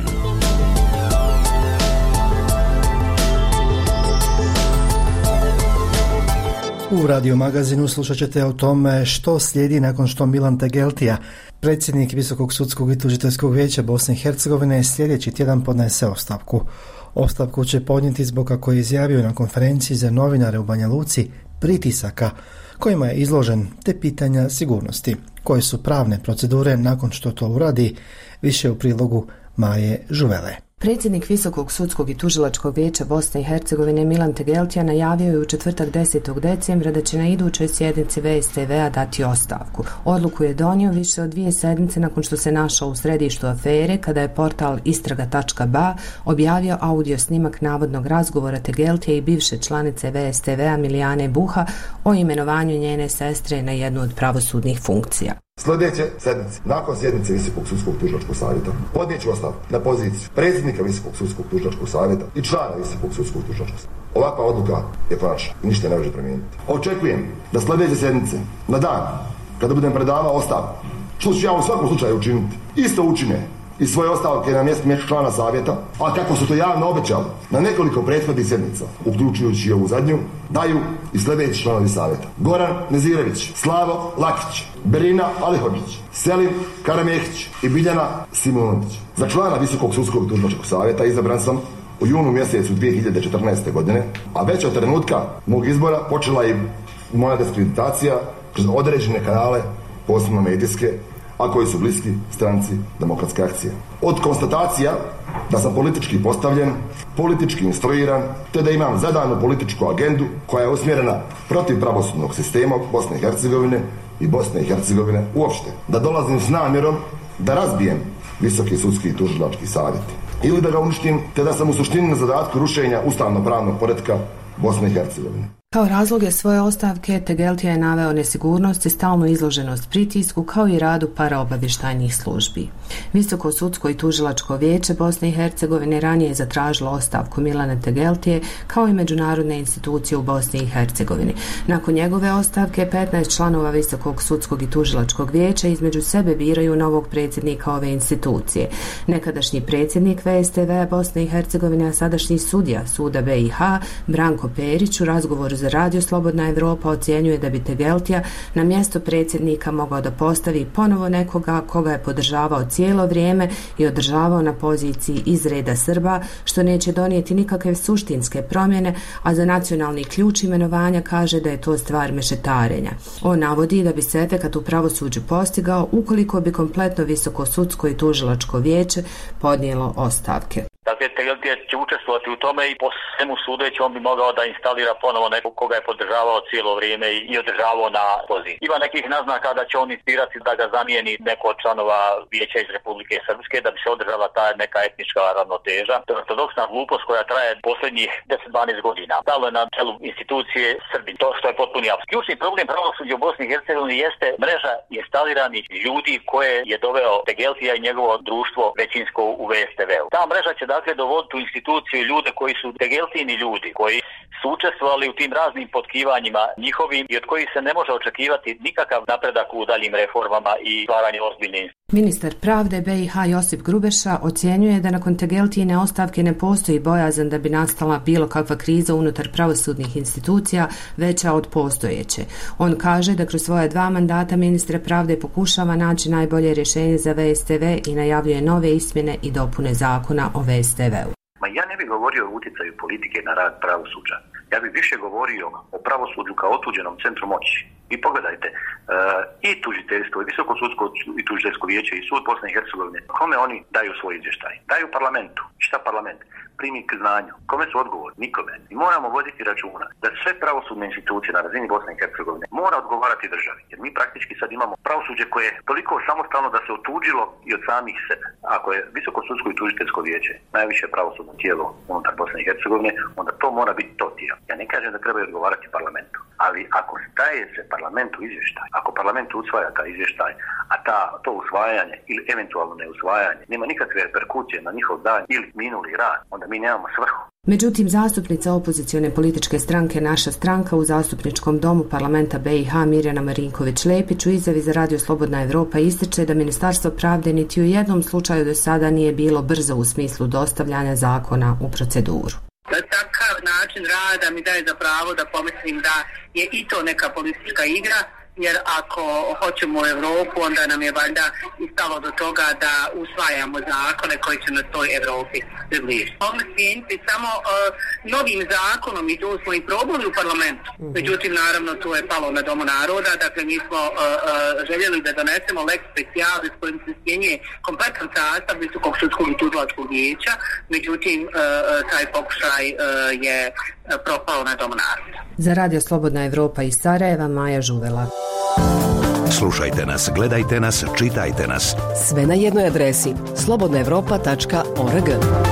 U Radio Magazinu slušat ćete o tome što slijedi nakon što Milan Tegeltija, predsjednik Visokog sudskog i tužiteljskog vijeća Bosne i Hercegovine, sljedeći tjedan podnese ostavku. Ostavku će podnijeti zbog, kako je izjavio na konferenciji za novinare u Banja Luci, pritisaka kojima je izložen, te pitanja sigurnosti. Koje su pravne procedure nakon što to uradi? Više u prilogu Maje Žuvele. Predsjednik Visokog sudskog i tužilačkog vijeća Bosne i Hercegovine Milan Tegeltija najavio je u četvrtak desetog decembra da će na idućoj sjednici V S T V-a dati ostavku. Odluku je donio više od dvije sedmice nakon što se našao u središtu afere, kada je portal istraga tačka b a objavio audio snimak navodnog razgovora Tegeltije i bivše članice V S T V-a Milijane Buha o imenovanju njene sestre na jednu od pravosudnih funkcija. Sljedeće sedmice, nakon sjednice Visokog sudskog tužilačkog savjeta, podnijet ću ostavku na poziciju predsjednika Visokog sudskog tužilačkog savjeta i člana Visokog sudskog tužilačkog savjeta. Ovakva odluka je konačna i ništa ne može promijeniti. Očekujem da sljedeće sedmice, na dan kada budem predavao ostavku, što ću ja u svakom slučaju učiniti, isto učine i svoje ostavke na mjestu člana savjeta, a kako su to javno obećali na nekoliko prethodnih sjednica, uključujući i ovu zadnju, daju i sljedeći članovi savjeta: Goran Nezirević, Slavo Lakić, Berina Alihođić, Selim Karamehić i Biljana Simonović. Za člana Visokog sudskog i tužilačkog savjeta izabran sam u junu mjesecu dvije hiljade četrnaeste. godine, a već od trenutka mog izbora počela i moja diskreditacija kroz određene kanale, posebno medijske, a koji su bliski stranci Demokratske akcije. Od konstatacija da sam politički postavljen, politički instruiran, te da imam zadanu političku agendu koja je usmjerena protiv pravosudnog sistema Bosne i Hercegovine i Bosne i Hercegovine uopšte, da dolazim s namjerom da razbijem Visoki sudski i tužilački savjet ili da ga uništim, te da sam u suštini na zadatku rušenja ustavno-pravnog poretka Bosne i Hercegovine. Kao razloge svoje ostavke Tegeltija je naveo nesigurnost i stalnu izloženost pritisku, kao i radu paraobavještajnih službi. Visoko sudsko i tužilačko vijeće Bosne i Hercegovine ranije je zatražilo ostavku Milana Tegeltije, kao i međunarodne institucije u Bosni i Hercegovini. Nakon njegove ostavke, petnaest članova Visokog sudskog i tužilačkog vijeća između sebe biraju novog predsjednika ove institucije. Nekadašnji predsjednik V S T V Bosne i Hercegovine, a sadašnji sudija Suda B i H Branko Perić u razgovoru za Radio Slobodna Evropa ocjenjuje da bi Tegeltija na mjesto predsjednika mogao da postavi ponovo nekoga koga je podržavao cijelo vrijeme i održavao na poziciji iz reda Srba, što neće donijeti nikakve suštinske promjene, a za nacionalni ključ imenovanja kaže da je to stvar mešetarenja. On navodi da bi se efekat u pravosuđu postigao ukoliko bi kompletno Visoko sudsko i tužilačko vijeće podnijelo ostavke. Dakle, Tegeltija će učestvovati u tome i po svemu sudeći on bi mogao da instalira ponovo nekog koga je podržavao cijelo vrijeme i održavao na poziciji. Ima nekih naznaka da će on insistirati da ga zamijeni neko od članova vijeća iz Republike Srpske, da bi se održala ta neka etnička ravnoteža. To je ortodoksna glupost koja traje posljednjih deset do dvanaest godina. Stalo je na čelu institucije Srbi, to što je potpuni apsurd. Ključni problem pravosuđa u Bosni i Hercegovini jeste mreža instaliranih ljudi koje je doveo Tegeltija i njegovo društvo većinsko u V S T V-u. Ta mreža će dakle dovoditi u instituciju ljude koji su Tegeltini ljudi, koji su učestvovali u tim raznim potkivanjima njihovim i od kojih se ne može očekivati nikakav napredak u daljim reformama i stvaranje ozbiljne institucije. Ministar pravde B i H Josip Grubeša ocjenjuje da nakon Tegeltijine ostavke ne postoji bojazan da bi nastala bilo kakva kriza unutar pravosudnih institucija veća od postojeće. On kaže da kroz svoje dva mandata ministra pravde pokušava naći najbolje rješenje za V S T V i najavljuje nove izmjene i dopune zakona o V S T V-u. Ma ja ne bih govorio o utjecaju politike na rad pravosuđa. Ja bih više govorio o pravosuđu kao otuđenom centru moći. I pogledajte, uh, i tužiteljstvo, i visoko sudsko i tužiteljsko vijeće i sud Bosne i Hercegovine, kome oni daju svoj izvještaj? Daju parlamentu. Šta parlament? Primi k znanju. Kome su odgovorni? Nikome. I moramo voditi računa da sve pravosudne institucije na razini Bosne i Hercegovine mora odgovarati državi. Jer mi praktički sad imamo pravosuđe koje je toliko samostalno da se otuđilo i od samih sebe. Ako je visoko sudsko i tužiteljsko vijeće najviše pravosudno tijelo unutar Bosne i Hercegovine, onda to mora biti to tijelo. Ja ne kažem da trebaju odgovarati parlamentu, ali ako daje se parlamentu izvještaj, ako parlament usvaja taj izvještaj, a ta, to usvajanje ili eventualno neusvajanje nema nikakve reperkucije na njihov dan ili minuli rad, onda mi nemamo svrhu. Međutim, zastupnica opozicione političke stranke Naša stranka u zastupničkom domu parlamenta B i H Mirjana Marinković-Lepić u izjavi za Radio Slobodna Evropa ističe da Ministarstvo pravde niti u jednom slučaju do sada nije bilo brzo u smislu dostavljanja zakona u proceduru. Takav način rada mi daje za pravo da pomislim da je i to neka politička igra, jer ako hoćemo u Europu, onda nam je valjda i stalo do toga da usvajamo zakone koji će nas toj Europi približiti. Mogli smijeniti samo uh, novim zakonom i to smo i probali u parlamentu. Mm-hmm. Međutim, naravno, to je palo na Domu naroda. Dakle, mi smo uh, uh, željeli da donesemo lex specialis s kojim se smjenjuje kompletan sastav Visokog sudskog i tužilačkog vijeća. Međutim, uh, taj pokušaj uh, je propao na Domu naroda. Za Radio Slobodna Evropa iz Sarajeva, Maja Žuvela. Slušajte nas, gledajte nas, čitajte nas. Sve na jednoj adresi slobodna evropa tačka org.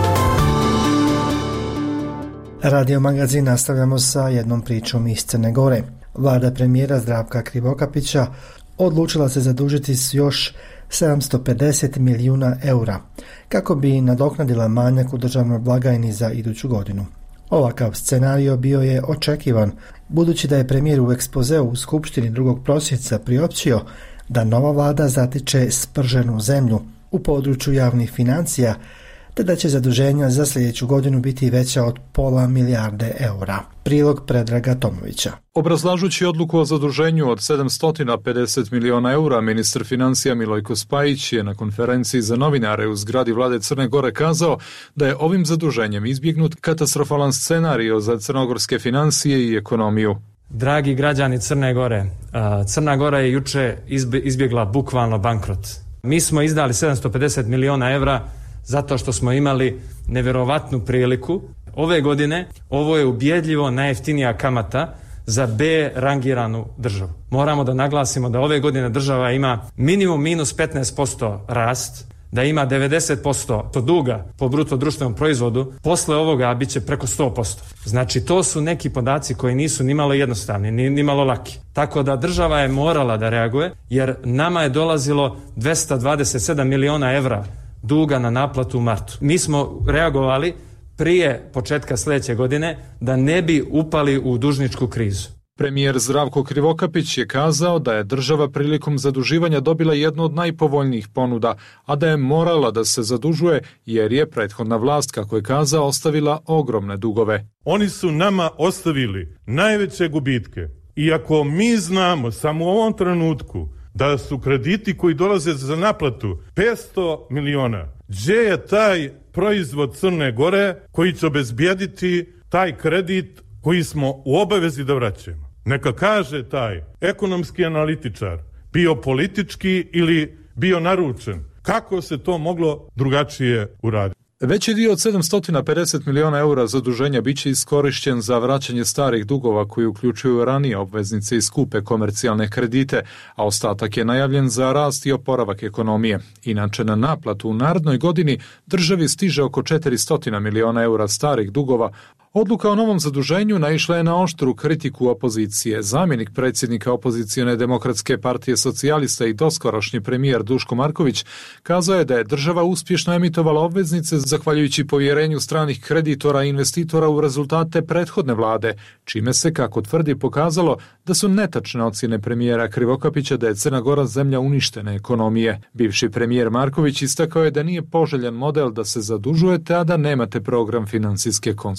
Radio magazin nastavljamo sa jednom pričom iz Crne Gore. Vlada premijera Zdravka Krivokapića odlučila se zadužiti s još sedamsto pedeset milijuna eura kako bi nadoknadila manjak u državnoj blagajni za iduću godinu. Ovakav scenario bio je očekivan, budući da je premijer u ekspozeu u Skupštini drugog prosinca priopćio da nova vlada zatiče sprženu zemlju u području javnih financija, te da će zaduženja za sljedeću godinu biti veća od pola milijarde eura. Prilog Predraga Tomovića. Obrazlažući odluku o zaduženju od sedamsto pedeset miliona eura, ministar financija Milojko Spajić je na konferenciji za novinare u zgradi vlade Crne Gore kazao da je ovim zaduženjem izbjegnut katastrofalan scenario za crnogorske financije i ekonomiju. Dragi građani Crne Gore, Crna Gora je juče izbjegla bukvalno bankrot. Mi smo izdali sedamsto pedeset miliona evra zato što smo imali nevjerovatnu priliku. Ove godine ovo je ubjedljivo najjeftinija kamata za B rangiranu državu. Moramo da naglasimo da ove godine država ima minimum minus petnaest posto rast, da ima devedeset posto duga po bruto društvenom proizvodu, posle ovoga bit će preko sto posto. Znači to su neki podaci koji nisu nimalo jednostavni, ni nimalo laki. Tako da država je morala da reaguje, jer nama je dolazilo dvesta dvadeset sedam miliona evra duga na naplatu u martu. Mi smo reagovali prije početka sljedeće godine da ne bi upali u dužničku krizu. Premijer Zdravko Krivokapić je kazao da je država prilikom zaduživanja dobila jednu od najpovoljnijih ponuda, a da je morala da se zadužuje jer je prethodna vlast, kako je kazao, ostavila ogromne dugove. Oni su nama ostavili najveće gubitke. Iako mi znamo samo u ovom trenutku da su krediti koji dolaze za naplatu petsto miliona. Gdje je taj proizvod Crne Gore koji će obezbijediti taj kredit koji smo u obavezi da vraćamo? Neka kaže taj ekonomski analitičar, bio politički ili bio naručen, kako se to moglo drugačije uraditi. Veći dio od sedamsto pedeset miliona eura zaduženja bit će iskorišćen za vraćanje starih dugova koji uključuju ranije obveznice i skupe komercijalne kredite, a ostatak je najavljen za rast i oporavak ekonomije. Inače, na naplatu u narednoj godini državi stiže oko četiristo miliona eura starih dugova. Odluka o novom zaduženju naišla je na oštru kritiku opozicije. Zamjenik predsjednika opozicione demokratske partije socijalista i doskorašnji premijer Duško Marković kazao je da je država uspješno emitovala obveznice zahvaljujući povjerenju stranih kreditora i investitora u rezultate prethodne vlade, čime se, kako tvrdi, pokazalo da su netačne ocjene premijera Krivokapića da je Crna Gora zemlja uništene ekonomije. Bivši premijer Marković istakao je da nije poželjan model da se zadužujete, a da nemate program financijske konsolidacije.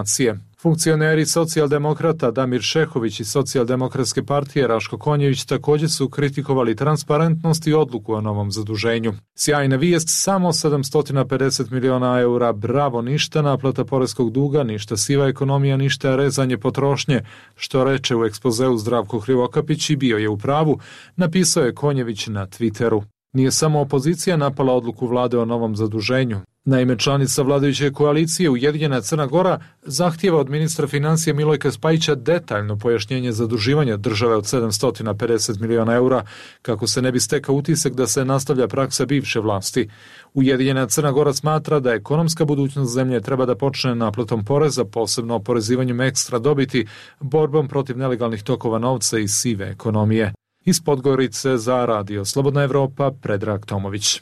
inflacije. Funkcioneri socijaldemokrata Damir Šehović i socijaldemokratske partije Raško Konjević također su kritikovali transparentnost i odluku o novom zaduženju. Sjajna vijest, samo sedamsto pedeset miliona eura, bravo, ništa naplata poreskog duga, ništa siva ekonomija, ništa rezanje potrošnje, što reče u ekspozeu Zdravko Hrivokapić i bio je u pravu, napisao je Konjević na Twitteru. Nije samo opozicija napala odluku vlade o novom zaduženju. Naime, članica vladajuće koalicije Ujedinjena Crna Gora zahtijeva od ministra financija Milojka Spajića detaljno pojašnjenje zaduživanja države od sedamsto pedeset miliona eura, kako se ne bi stekao utisak da se nastavlja praksa bivše vlasti. Ujedinjena Crna Gora smatra da ekonomska budućnost zemlje treba da počne naplatom poreza, posebno oporezivanjem ekstra dobiti, borbom protiv nelegalnih tokova novca i sive ekonomije. Iz Podgorice za Radio Slobodna Evropa, Predrag Tomović.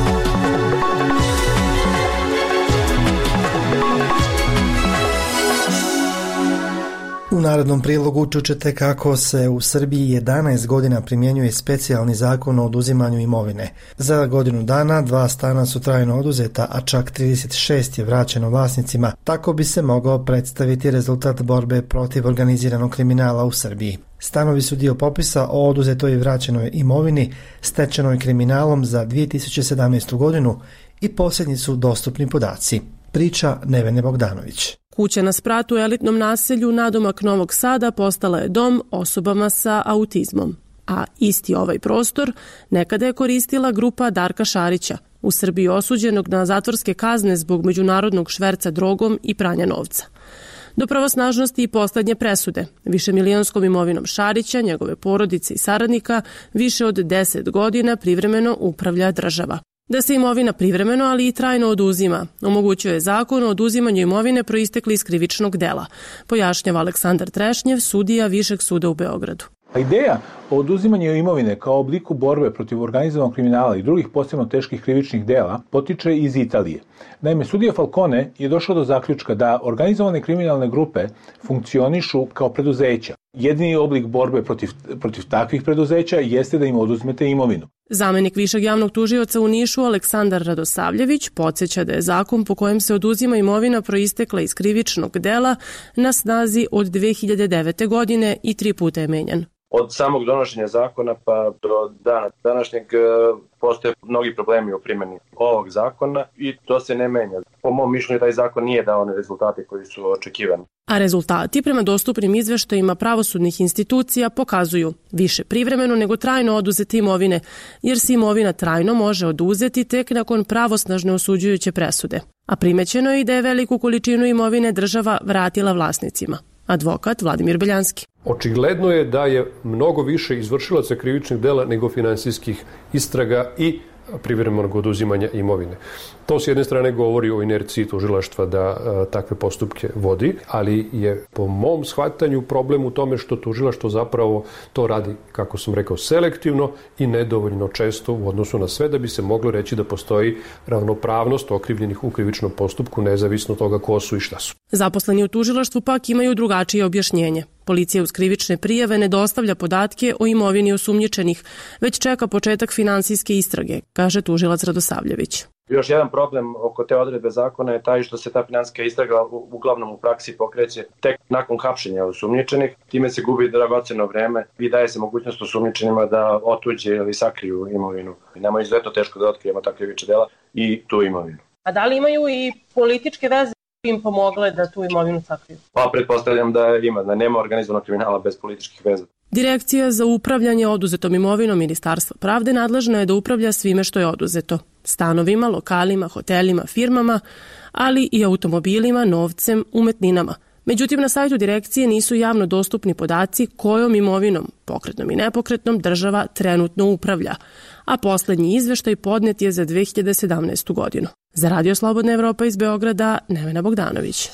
U narednom prilogu čućete kako se u Srbiji jedanaest godina primjenjuje specijalni zakon o oduzimanju imovine. Za godinu dana dva stana su trajno oduzeta, a čak trideset šest je vraćeno vlasnicima. Tako bi se mogao predstaviti rezultat borbe protiv organiziranog kriminala u Srbiji. Stanovi su dio popisa o oduzetoj i vraćenoj imovini stečenoj kriminalom za dvije tisuće sedamnaestu godinu i posljednji su dostupni podaci. Priča Nevene Bogdanović. Kuća na spratu u elitnom naselju nadomak Novog Sada postala je dom osobama sa autizmom. A isti ovaj prostor nekada je koristila grupa Darka Šarića, u Srbiji osuđenog na zatvorske kazne zbog međunarodnog šverca drogom i pranja novca. Do pravosnažnosti i poslednje presude, višemilionskom imovinom Šarića, njegove porodice i saradnika, više od deset godina privremeno upravlja država. Da se imovina privremeno, ali i trajno oduzima, omogućuje zakon o oduzimanju imovine proistekli iz krivičnog dela, pojašnjava Aleksandar Trešnjev, sudija Višeg suda u Beogradu. Ideja o oduzimanju imovine kao obliku borbe protiv organizovanog kriminala i drugih posebno teških krivičnih dela potiče iz Italije. Naime, sudija Falcone je došao do zaključka da organizovane kriminalne grupe funkcionišu kao preduzeća. Jedini oblik borbe protiv, protiv takvih preduzeća jeste da im oduzmete imovinu. Zamenik višeg javnog tužioca u Nišu Aleksandar Radosavljević podsjeća da je zakon po kojem se oduzima imovina proistekla iz krivičnog dela na snazi od dve hiljade devete. godine i tri puta je menjan. Od samog donošenja zakona pa do dana današnjeg postoje mnogi problemi u primjeni ovog zakona i to se ne menja. Po mom mišljenju taj zakon nije dao one rezultate koji su očekivani. A rezultati prema dostupnim izveštajima pravosudnih institucija pokazuju više privremeno nego trajno oduzete imovine, jer se imovina trajno može oduzeti tek nakon pravosnažne osuđujuće presude. A primećeno je i da je veliku količinu imovine država vratila vlasnicima. Advokat Vladimir Beljanski. Očigledno je da je mnogo više izvršilaca krivičnih dela nego finansijskih istraga i privremenog oduzimanja imovine. To s jedne strane govori o inerciji tužilaštva da a, takve postupke vodi, ali je po mom shvatanju problem u tome što tužilaštvo zapravo to radi, kako sam rekao, selektivno i nedovoljno često u odnosu na sve da bi se moglo reći da postoji ravnopravnost okrivljenih u krivičnom postupku nezavisno od toga ko su i šta su. Zaposleni u tužilaštvu pak imaju drugačije objašnjenje. Policija uz krivične prijave ne dostavlja podatke o imovini osumnjičenih, već čeka početak finansijske istrage, kaže tužilac Radosavljević. Još jedan problem oko te odredbe zakona je taj što se ta finansijska istraga uglavnom u praksi pokreće tek nakon hapšenja osumnjičenih. Time se gubi dragoceno vreme i daje se mogućnost osumnjičenima da otuđe ili sakriju imovinu. Nama je izuzetno teško da otkrijemo takve krivična dela i tu imovinu. A da li imaju i političke veze im pomogle da tu imovinu sakriju? Pa pretpostavljam da ima, da nema organizovanog kriminala bez političkih veza. Direkcija za upravljanje oduzetom imovinom Ministarstva pravde nadležna je da upravlja svime što je oduzeto. Stanovima, lokalima, hotelima, firmama, ali i automobilima, novcem, umetninama. Međutim, na sajtu direkcije nisu javno dostupni podaci kojom imovinom, pokretnom i nepokretnom, država trenutno upravlja, a poslednji izveštaj podnet je za dve hiljade sedamnaestu. godinu. Za Radio Slobodna Evropa iz Beograda, Nevena Bogdanović.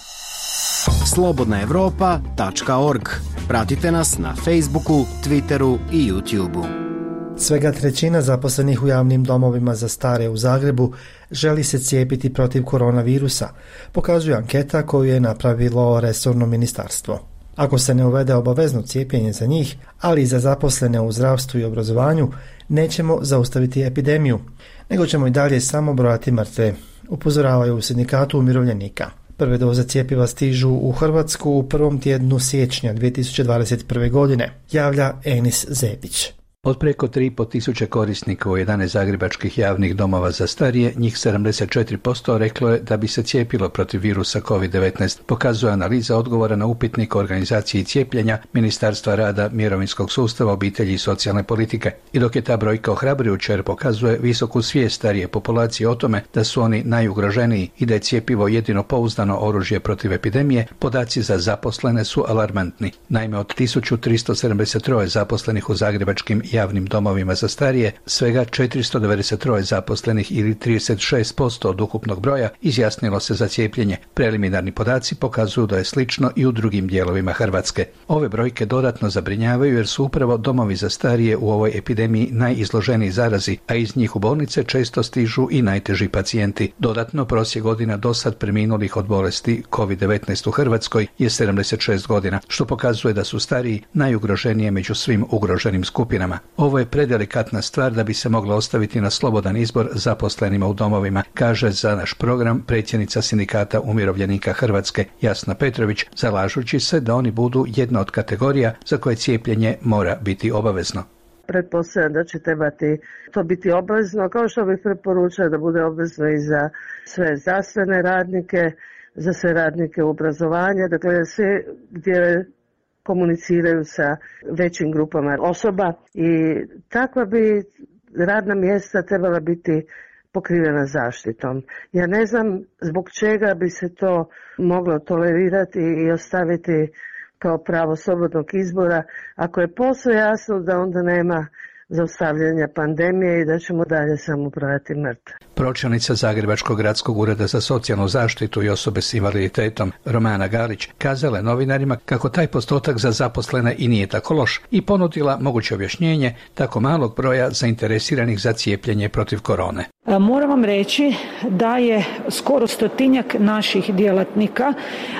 slobodna evropa tačka org. Pratite nas na Facebooku, Twitteru i YouTubeu. Svega trećina zaposlenih u javnim domovima za stare u Zagrebu želi se cijepiti protiv koronavirusa, pokazuje anketa koju je napravilo resorno ministarstvo. Ako se ne uvede obavezno cijepljenje za njih, ali i za zaposlene u zdravstvu i obrazovanju, nećemo zaustaviti epidemiju, nego ćemo i dalje samo brojati mrtve, upozoravaju u sindikatu umirovljenika. Prve doze cjepiva stižu u Hrvatsku u prvom tjednu siječnja dvije tisuće dvadeset prve. godine, javlja Enis Zebić. Od preko tri i pol tisuće korisnika u jedanaest zagrebačkih javnih domova za starije, njih sedamdeset četiri posto reklo je da bi se cijepilo protiv virusa kovid devetnaest, pokazuje analiza odgovora na upitnik o organizaciji cijepljenja Ministarstva rada, mirovinskog sustava, obitelji i socijalne politike. I dok je ta brojka ohrabrujuća jer pokazuje visoku svijest starije populacije o tome da su oni najugroženiji i da je cjepivo jedino pouzdano oružje protiv epidemije, podaci za zaposlene su alarmantni. Naime, od tisuću tristo sedamdeset tri zaposlenih u zagrebačkim javnim domovima za starije, svega četiristo devedeset tri zaposlenih ili trideset šest posto od ukupnog broja izjasnilo se za cijepljenje. Preliminarni podaci pokazuju da je slično i u drugim dijelovima Hrvatske. Ove brojke dodatno zabrinjavaju jer su upravo domovi za starije u ovoj epidemiji najizloženiji zarazi, a iz njih u bolnice često stižu i najteži pacijenti. Dodatno, prosjek godina dosad preminulih od bolesti kovid devetnaest u Hrvatskoj je sedamdeset šest godina, što pokazuje da su stariji najugroženije među svim ugroženim skupinama. Ovo je predelikatna stvar da bi se mogla ostaviti na slobodan izbor zaposlenima u domovima, kaže za naš program predsjednica Sindikata umirovljenika Hrvatske Jasna Petrović, zalažući se da oni budu jedna od kategorija za koje cijepljenje mora biti obavezno. Pretpostavljam da će trebati to biti obavezno, kao što bih preporučila da bude obavezno i za sve zdravstvene radnike, za sve radnike u obrazovanju, dakle sve gdje komuniciraju sa većim grupama osoba i takva bi radna mjesta trebala biti pokrivena zaštitom. Ja ne znam zbog čega bi se to moglo tolerirati i ostaviti kao pravo slobodnog izbora, ako je posve jasno da onda nema zaustavljanja pandemije i da ćemo dalje samo brojati mrtve. Pročelnica Zagrebačkog gradskog ureda za socijalnu zaštitu i osobe s invaliditetom Romana Galić kazala je novinarima kako taj postotak za zaposlene i nije tako loš i ponudila moguće objašnjenje tako malog broja zainteresiranih za cijepljenje protiv korone. Moram vam reći da je skoro stotinjak naših djelatnika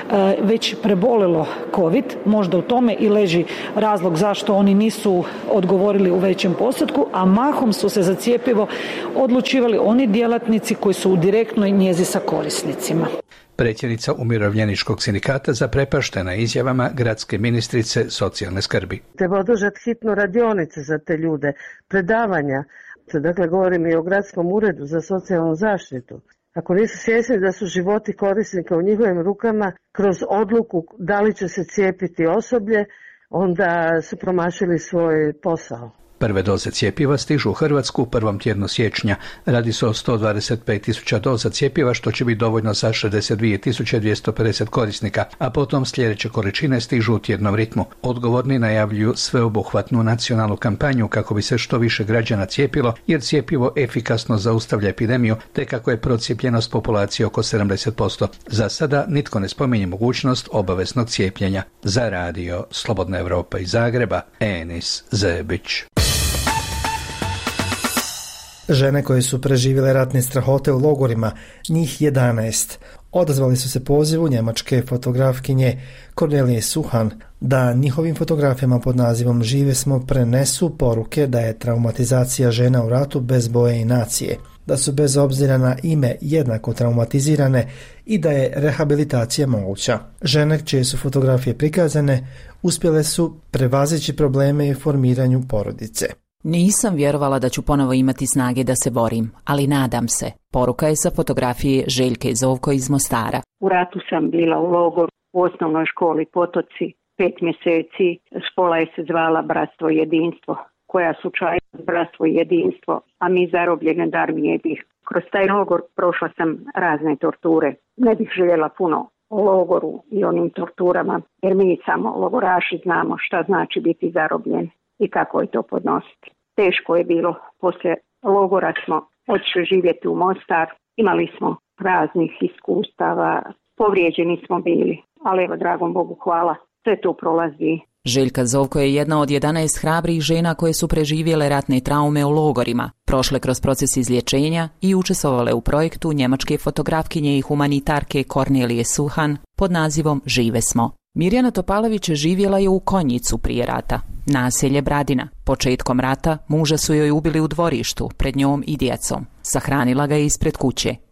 već prebolilo COVID, možda u tome i leži razlog zašto oni nisu odgovorili u većem postotku, a mahom su se za cjepivo odlučivali oni djelatnici koji su u direktnoj njezi sa korisnicima. Predsjednica umirovljeničkog sindikata zaprepaštena izjavama gradske ministrice socijalne skrbi. Treba održati hitno radionice za te ljude, predavanja. Dakle, govorim i o gradskom uredu za socijalnu zaštitu. Ako nisu svjesni da su životi korisnika u njihovim rukama kroz odluku da li će se cijepiti osoblje, onda su promašili svoj posao. Prve doze cjepiva stižu u Hrvatsku u prvom tjednu siječnja. Radi se o sto dvadeset pet tisuća doza cjepiva, što će biti dovoljno za šezdeset dvije tisuće dvjesto pedeset korisnika, a potom sljedeće količine stižu u tjednom ritmu. Odgovorni najavljuju sveobuhvatnu nacionalnu kampanju kako bi se što više građana cijepilo, jer cjepivo efikasno zaustavlja epidemiju, te kako je procijepljenost populacije oko sedamdeset posto. Za sada nitko ne spominje mogućnost obaveznog cijepljenja. Za radio Slobodna Evropa iz Zagreba, Enis Zebić. Žene koje su preživjele ratne strahote u logorima, njih jedanaest, odazvali su se pozivu njemačke fotografkinje Kornelije Suhan da njihovim fotografijama pod nazivom Žive smo prenesu poruke da je traumatizacija žena u ratu bez boje i nacije, da su bez obzira na ime jednako traumatizirane i da je rehabilitacija moguća. Žene čije su fotografije prikazane uspjele su prevazići probleme u formiranju porodice. Nisam vjerovala da ću ponovo imati snage da se borim, ali nadam se. Poruka je sa fotografije Željke Zovko iz Mostara. U ratu sam bila u logoru u osnovnoj školi Potoci, pet mjeseci. Škola je se zvala Bratstvo i jedinstvo. Koja slučajnost Bratstvo i jedinstvo, a mi zarobljene da armije bih. Kroz taj logor prošla sam razne torture. Ne bih željela puno o logoru i onim torturama, jer mi samo logoraši znamo šta znači biti zarobljen i kako je to podnositi. Teško je bilo, poslije logora smo otišli živjeti u Mostar, imali smo raznih iskustava, povrijeđeni smo bili, ali evo, dragom Bogu hvala, sve to prolazi. Željka Zovko je jedna od jedanaest hrabrih žena koje su preživjele ratne traume u logorima, prošle kroz proces izlječenja i učestvovale u projektu njemačke fotografkinje i humanitarke Kornelije Suhan pod nazivom Žive smo. Mirjana Topalović živjela je u Konjicu prije rata, naselje Bradina. Početkom rata muža su joj ubili u dvorištu, pred njom i djecom. Sahranila ga je ispred kuće.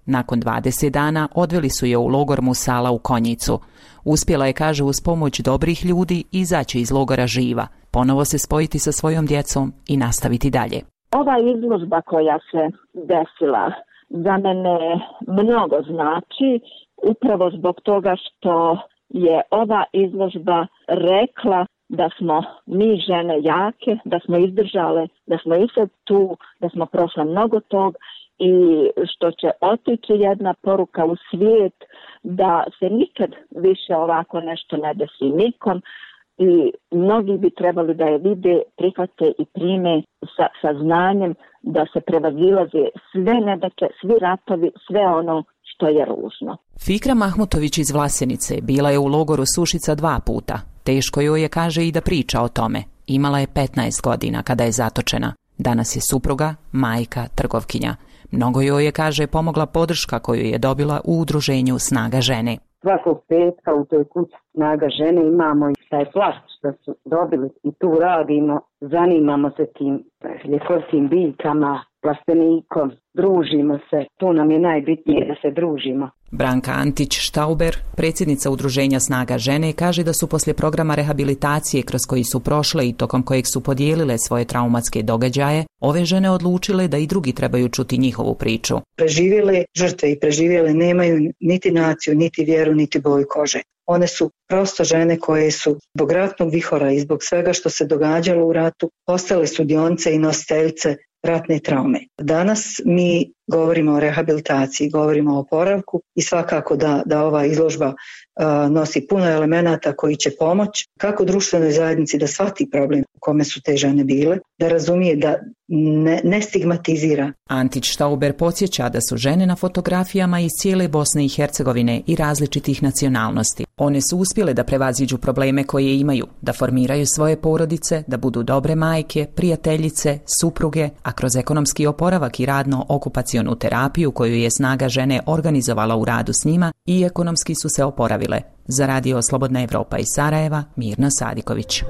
Nakon dvadeset dana odveli su je u logor Musala u Konjicu. Uspjela je, kaže, uz pomoć dobrih ljudi izaći iz logora živa, ponovo se spojiti sa svojom djecom i nastaviti dalje. Ova izložba koja se desila za mene mnogo znači, upravo zbog toga što je ova izložba rekla da smo mi žene jake, da smo izdržale, da smo i sad tu, da smo prošle mnogo tog i što će otići jedna poruka u svijet da se nikad više ovako nešto ne desi nikom i mnogi bi trebali da je vide, prihvate i prime sa, sa znanjem da se prevazilaze sve nedaće, svi ratovi, sve ono što je ružno. Fikra Mahmutović iz Vlasenice bila je u logoru Sušica dva puta. Teško joj je, kaže, i da priča o tome. Imala je petnaest godina kada je zatočena. Danas je supruga, majka, trgovkinja. Mnogo joj je, kaže, pomogla podrška koju je dobila u udruženju Snaga žene. Svakog petka u toj kući Snaga žene imamo i taj plast što su dobili i tu radimo, zanimamo se tim ljekovskim biljkama, plastenikom, družimo se, tu nam je najbitnije da se družimo. Branka Antić-Štauber, predsjednica udruženja Snaga žene, kaže da su poslije programa rehabilitacije kroz koji su prošle i tokom kojeg su podijelile svoje traumatske događaje, ove žene odlučile da i drugi trebaju čuti njihovu priču. Preživjele žrtve i preživjele nemaju niti naciju, niti vjeru, niti boju kože. One su prosto žene koje su zbog ratnog vihora i zbog svega što se događalo u ratu postale sudionice i nositeljice ratne traume. Danas mi govorimo o rehabilitaciji, govorimo o oporavku i svakako da, da ova izložba uh, nosi puno elemenata koji će pomoći kako društvenoj zajednici da shvati problem u kome su te žene bile, da razumije da ne, ne stigmatizira. Antić-Štauber podsjeća da su žene na fotografijama iz cijele Bosne i Hercegovine i različitih nacionalnosti. One su uspjele da prevaziđu probleme koje imaju, da formiraju svoje porodice, da budu dobre majke, prijateljice, supruge, a kroz ekonomski oporavak i radno okupacionu terapiju koju je Snaga žene organizovala u radu s njima i ekonomski su se oporavile. Za radio Slobodna Evropa iz Sarajeva, Mirna Sadiković.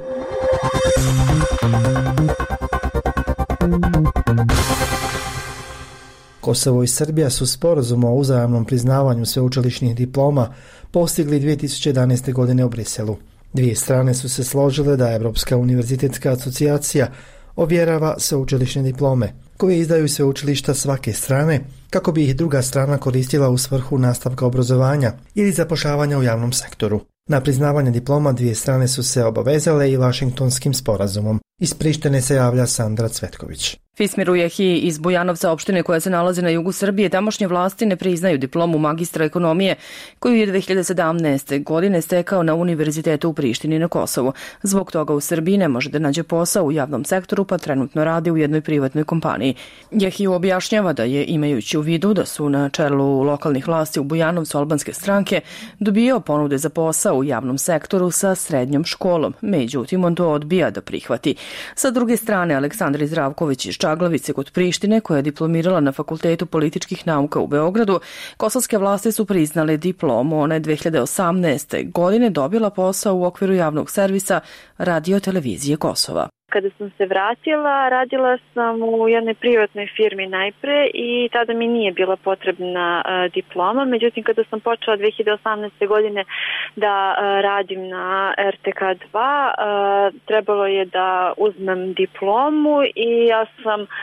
Kosovo i Srbija su sporazum o uzajamnom priznavanju sveučilišnih diploma postigli dvije tisuće jedanaeste. godine u Briselu. Dvije strane su se složile da Evropska univerzitetska asocijacija ovjerava sveučilišne diplome, koje izdaju sveučilišta svake strane, kako bi ih druga strana koristila u svrhu nastavka obrazovanja ili zapošljavanja u javnom sektoru. Na priznavanje diploma dvije strane su se obavezale i Vašingtonskim sporazumom. Iz Prištine se javlja Sandra Cvetković. Fismir Ujehi iz Bujanovca, opštine koja se nalazi na jugu Srbije, tamošnje vlasti ne priznaju diplomu magistra ekonomije koju je dve hiljade sedamnaeste. godine stekao na Univerzitetu u Prištini na Kosovu. Zbog toga u Srbiji ne može da nađe posao u javnom sektoru, pa trenutno radi u jednoj privatnoj kompaniji. Jehi objašnjava da je, imajući u vidu da su na čelu lokalnih vlasti u Bujanovcu albanske stranke, dobio ponude za posao u javnom sektoru sa srednjom školom. Međutim, on to odbija da prihvati. Sa druge strane, Aleksandra Zdravković iz Čaglavice kod Prištine, koja je diplomirala na Fakultetu političkih nauka u Beogradu, kosovske vlasti su priznale diplomu. Ona je dve hiljade osamnaeste. godine dobila posao u okviru javnog servisa Radio televizije Kosova. Kada sam se vratila, radila sam u jednoj privatnoj firmi najpre i tada mi nije bila potrebna uh, diploma. Međutim, kada sam počela dve hiljade osamnaeste. godine da uh, radim na R T K dva, uh, trebalo je da uzmem diplomu i ja sam uh,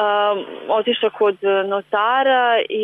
otišla kod notara i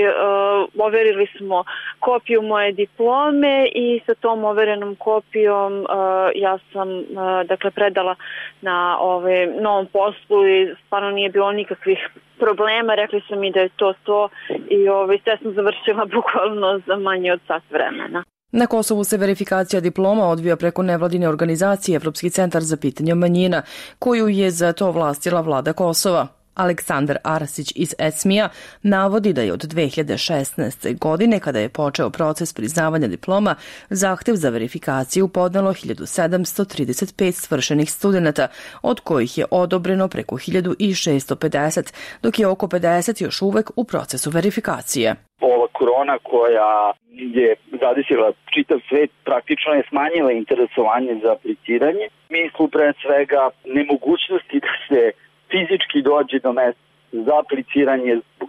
uh, overili smo kopiju moje diplome i sa tom overenom kopijom uh, ja sam uh, dakle predala na na ove, novom poslu i stvarno nije bilo nikakvih problema, rekli su mi da je to to i ove, sve sam završila bukvalno za manje od sat vremena. Na Kosovu se verifikacija diploma odvija preko nevladine organizacije Evropski centar za pitanje manjina, koju je za to vlastila vlada Kosova. Aleksandar Arsić iz ESMI-a navodi da je od dve hiljade šesnaeste. godine, kada je počeo proces priznavanja diploma, zahtev za verifikaciju podnelo hiljadu sedamsto trideset pet svršenih studenta, od kojih je odobreno preko hiljadu šesto pedeset, dok je oko pedeset još uvek u procesu verifikacije. Ova korona koja je zadesila čitav svet praktično je smanjila interesovanje za apliciranje. Mi smo pre svega nemogućnosti da se fizički dođe do mesta za apliciranje zbog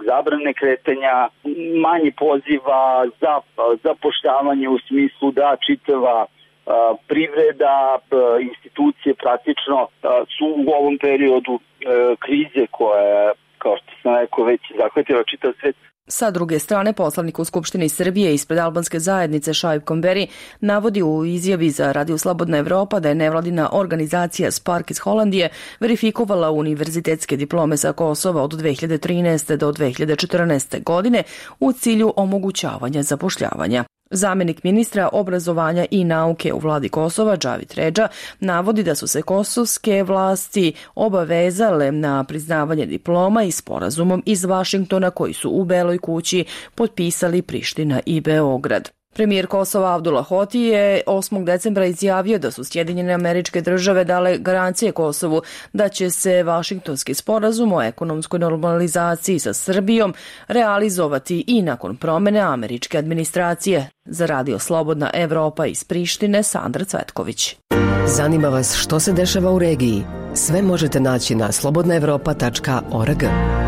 zabrane kretanja, manje poziva za zapošljavanje u smislu da čitava privreda, institucije praktično su u ovom periodu krize koja je, kao što sam rekao, već zahvatila čitav svet. Sa druge strane, poslanik u Skupštini Srbije ispred albanske zajednice Šaip Kamberi navodi u izjavi za Radio Slobodna Evropa da je nevladina organizacija Spark iz Holandije verifikovala univerzitetske diplome sa Kosova od dve hiljade trinaeste. do dve hiljade četrnaeste. godine u cilju omogućavanja zapošljavanja. Zamenik ministra obrazovanja i nauke u vladi Kosova, Džavit Redža, navodi da su se kosovske vlasti obavezale na priznavanje diploma i sporazumom iz Vašingtona koji su u Beloj kući potpisali Priština i Beograd. Premijer Kosova Abdullah Hoti je osmog decembra izjavio da su Sjedinjene Američke Države dale garancije Kosovu da će se Vašingtonski sporazum o ekonomskoj normalizaciji sa Srbijom realizovati i nakon promene američke administracije. Za Radio Slobodna Evropa iz Prištine, Sandra Cvetković. Zanima vas što se dešava u regiji? Sve možete naći na slobodna evropa tačka org.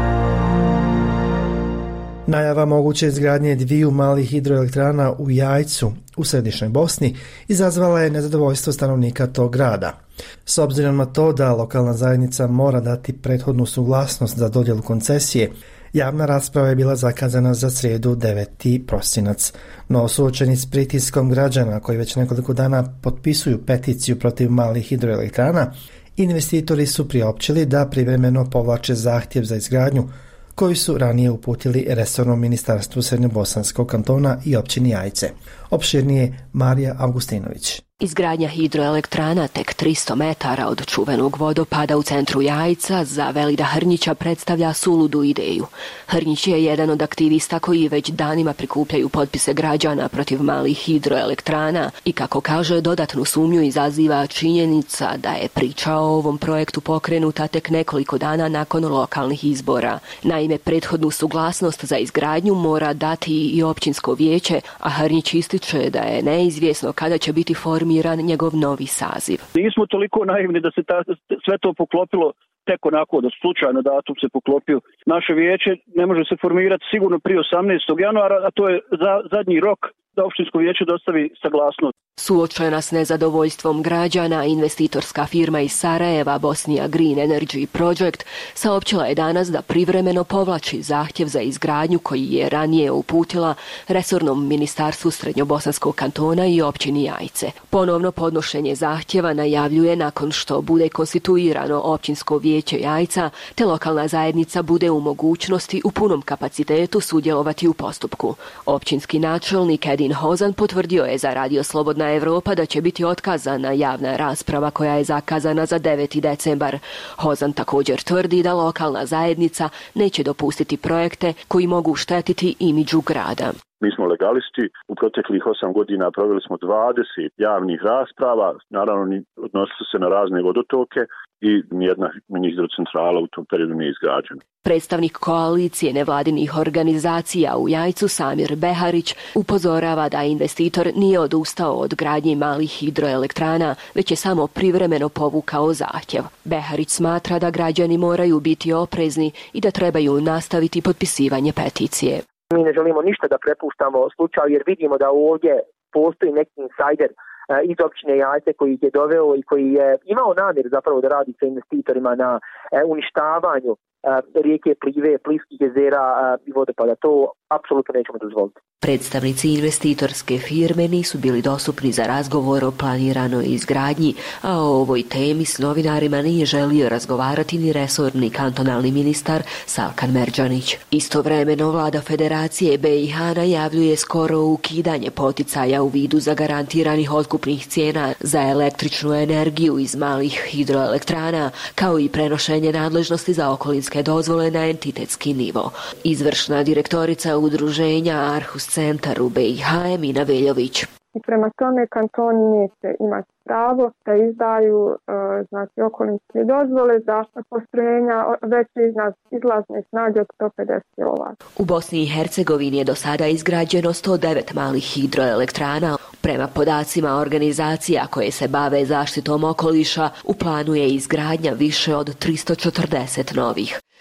Najava moguće izgradnje dviju malih hidroelektrana u Jajcu u središnjoj Bosni izazvala je nezadovoljstvo stanovnika tog grada. S obzirom na to da lokalna zajednica mora dati prethodnu suglasnost za dodjelu koncesije, javna rasprava je bila zakazana za srijedu deveti prosinac. No suočeni s pritiskom građana koji već nekoliko dana potpisuju peticiju protiv malih hidroelektrana, investitori su priopćili da privremeno povlače zahtjev za izgradnju koji su ranije uputili resornom ministarstvu Srednjobosanskog kantona i općini Jajce. Opširnije Marija Augustinović. Izgradnja hidroelektrana tek tristo metara od čuvenog vodopada u centru Jajca za Velida Hrnjića predstavlja suludu ideju. Hrnjić je jedan od aktivista koji već danima prikupljaju potpise građana protiv malih hidroelektrana i, kako kaže, dodatnu sumnju izaziva činjenica da je priča o ovom projektu pokrenuta tek nekoliko dana nakon lokalnih izbora. Naime, prethodnu suglasnost za izgradnju mora dati i općinsko vijeće, a Hrnjić ističe da je neizvjesno kada će biti formiran njegov novi saziv. Nismo toliko naivni da se ta, sve to poklopilo tek onako, da slučajno datum se poklopio. Naše vijeće ne može se formirati sigurno prije osamnaestog januara, a to je za, zadnji rok da opštinsko vijeće dostavi saglasnost. Suočena s nezadovoljstvom građana, investitorska firma iz Sarajeva, Bosnia Green Energy Project, saopćila je danas da privremeno povlači zahtjev za izgradnju koji je ranije uputila resornom ministarstvu Srednjobosanskog kantona i općini Jajce. Ponovno podnošenje zahtjeva najavljuje nakon što bude konstituirano općinsko vijeće Jajca, te lokalna zajednica bude u mogućnosti u punom kapacitetu sudjelovati u postupku. Općinski načelnik Edin Hozan potvrdio je za Radio Slobodna Evropa da će biti otkazana javna rasprava koja je zakazana za deveti decembar. Hozan također tvrdi da lokalna zajednica neće dopustiti projekte koji mogu štetiti imidžu grada. Mi smo legalisti, u proteklih osam godina proveli smo dvadeset javnih rasprava, naravno odnosili se na razne vodotoke i nijedna mini hidrocentrala u tom periodu nije izgrađena. Predstavnik koalicije nevladinih organizacija u Jajcu, Samir Beharić, upozorava da investitor nije odustao od gradnje malih hidroelektrana, već je samo privremeno povukao zahtjev. Beharić smatra da građani moraju biti oprezni i da trebaju nastaviti potpisivanje peticije. Mi ne želimo ništa da prepuštamo slučaju jer vidimo da ovdje postoji neki insajder iz općine Jajce koji ih je doveo i koji je imao namjer zapravo da radi sa investitorima na uništavanju rijeke Plive, Plivskih jezera i vodopada. To apsolutno nećemo dozvoliti. Predstavnici investitorske firme nisu bili dostupni za razgovor o planiranoj izgradnji, a o ovoj temi s novinarima nije želio razgovarati ni resorni kantonalni ministar Salkan Merdžanić. Istovremeno vlada Federacije B i H najavljuje skoro ukidanje poticaja u vidu zagarantiranih otkupnih cijena za električnu energiju iz malih hidroelektrana, kao i prenošenje nadležnosti za okolinske dozvole na entitetski nivo. Izvršna direktorica udruženja Arhus Centar u B i H Emina Veljović. I prema tome kantoni neće imati pravo da izdaju e, znači, okolinske dozvole za postrojenja veće iznad izlazne snage od sto pedeset kilovata. U Bosni i Hercegovini je do sada izgrađeno sto devet malih hidroelektrana. Prema podacima organizacija koje se bave zaštitom okoliša, u planu je izgradnja više od tristo četrdeset novih.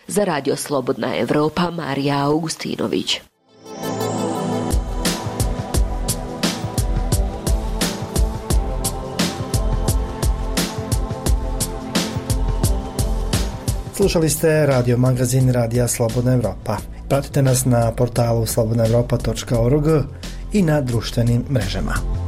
Za Radio Slobodna Evropa, Marija Augustinović. Slušali ste radio magazin Radija Slobodna Evropa. Pratite nas na portalu slobodna evropa tačka org i na društvenim mrežama.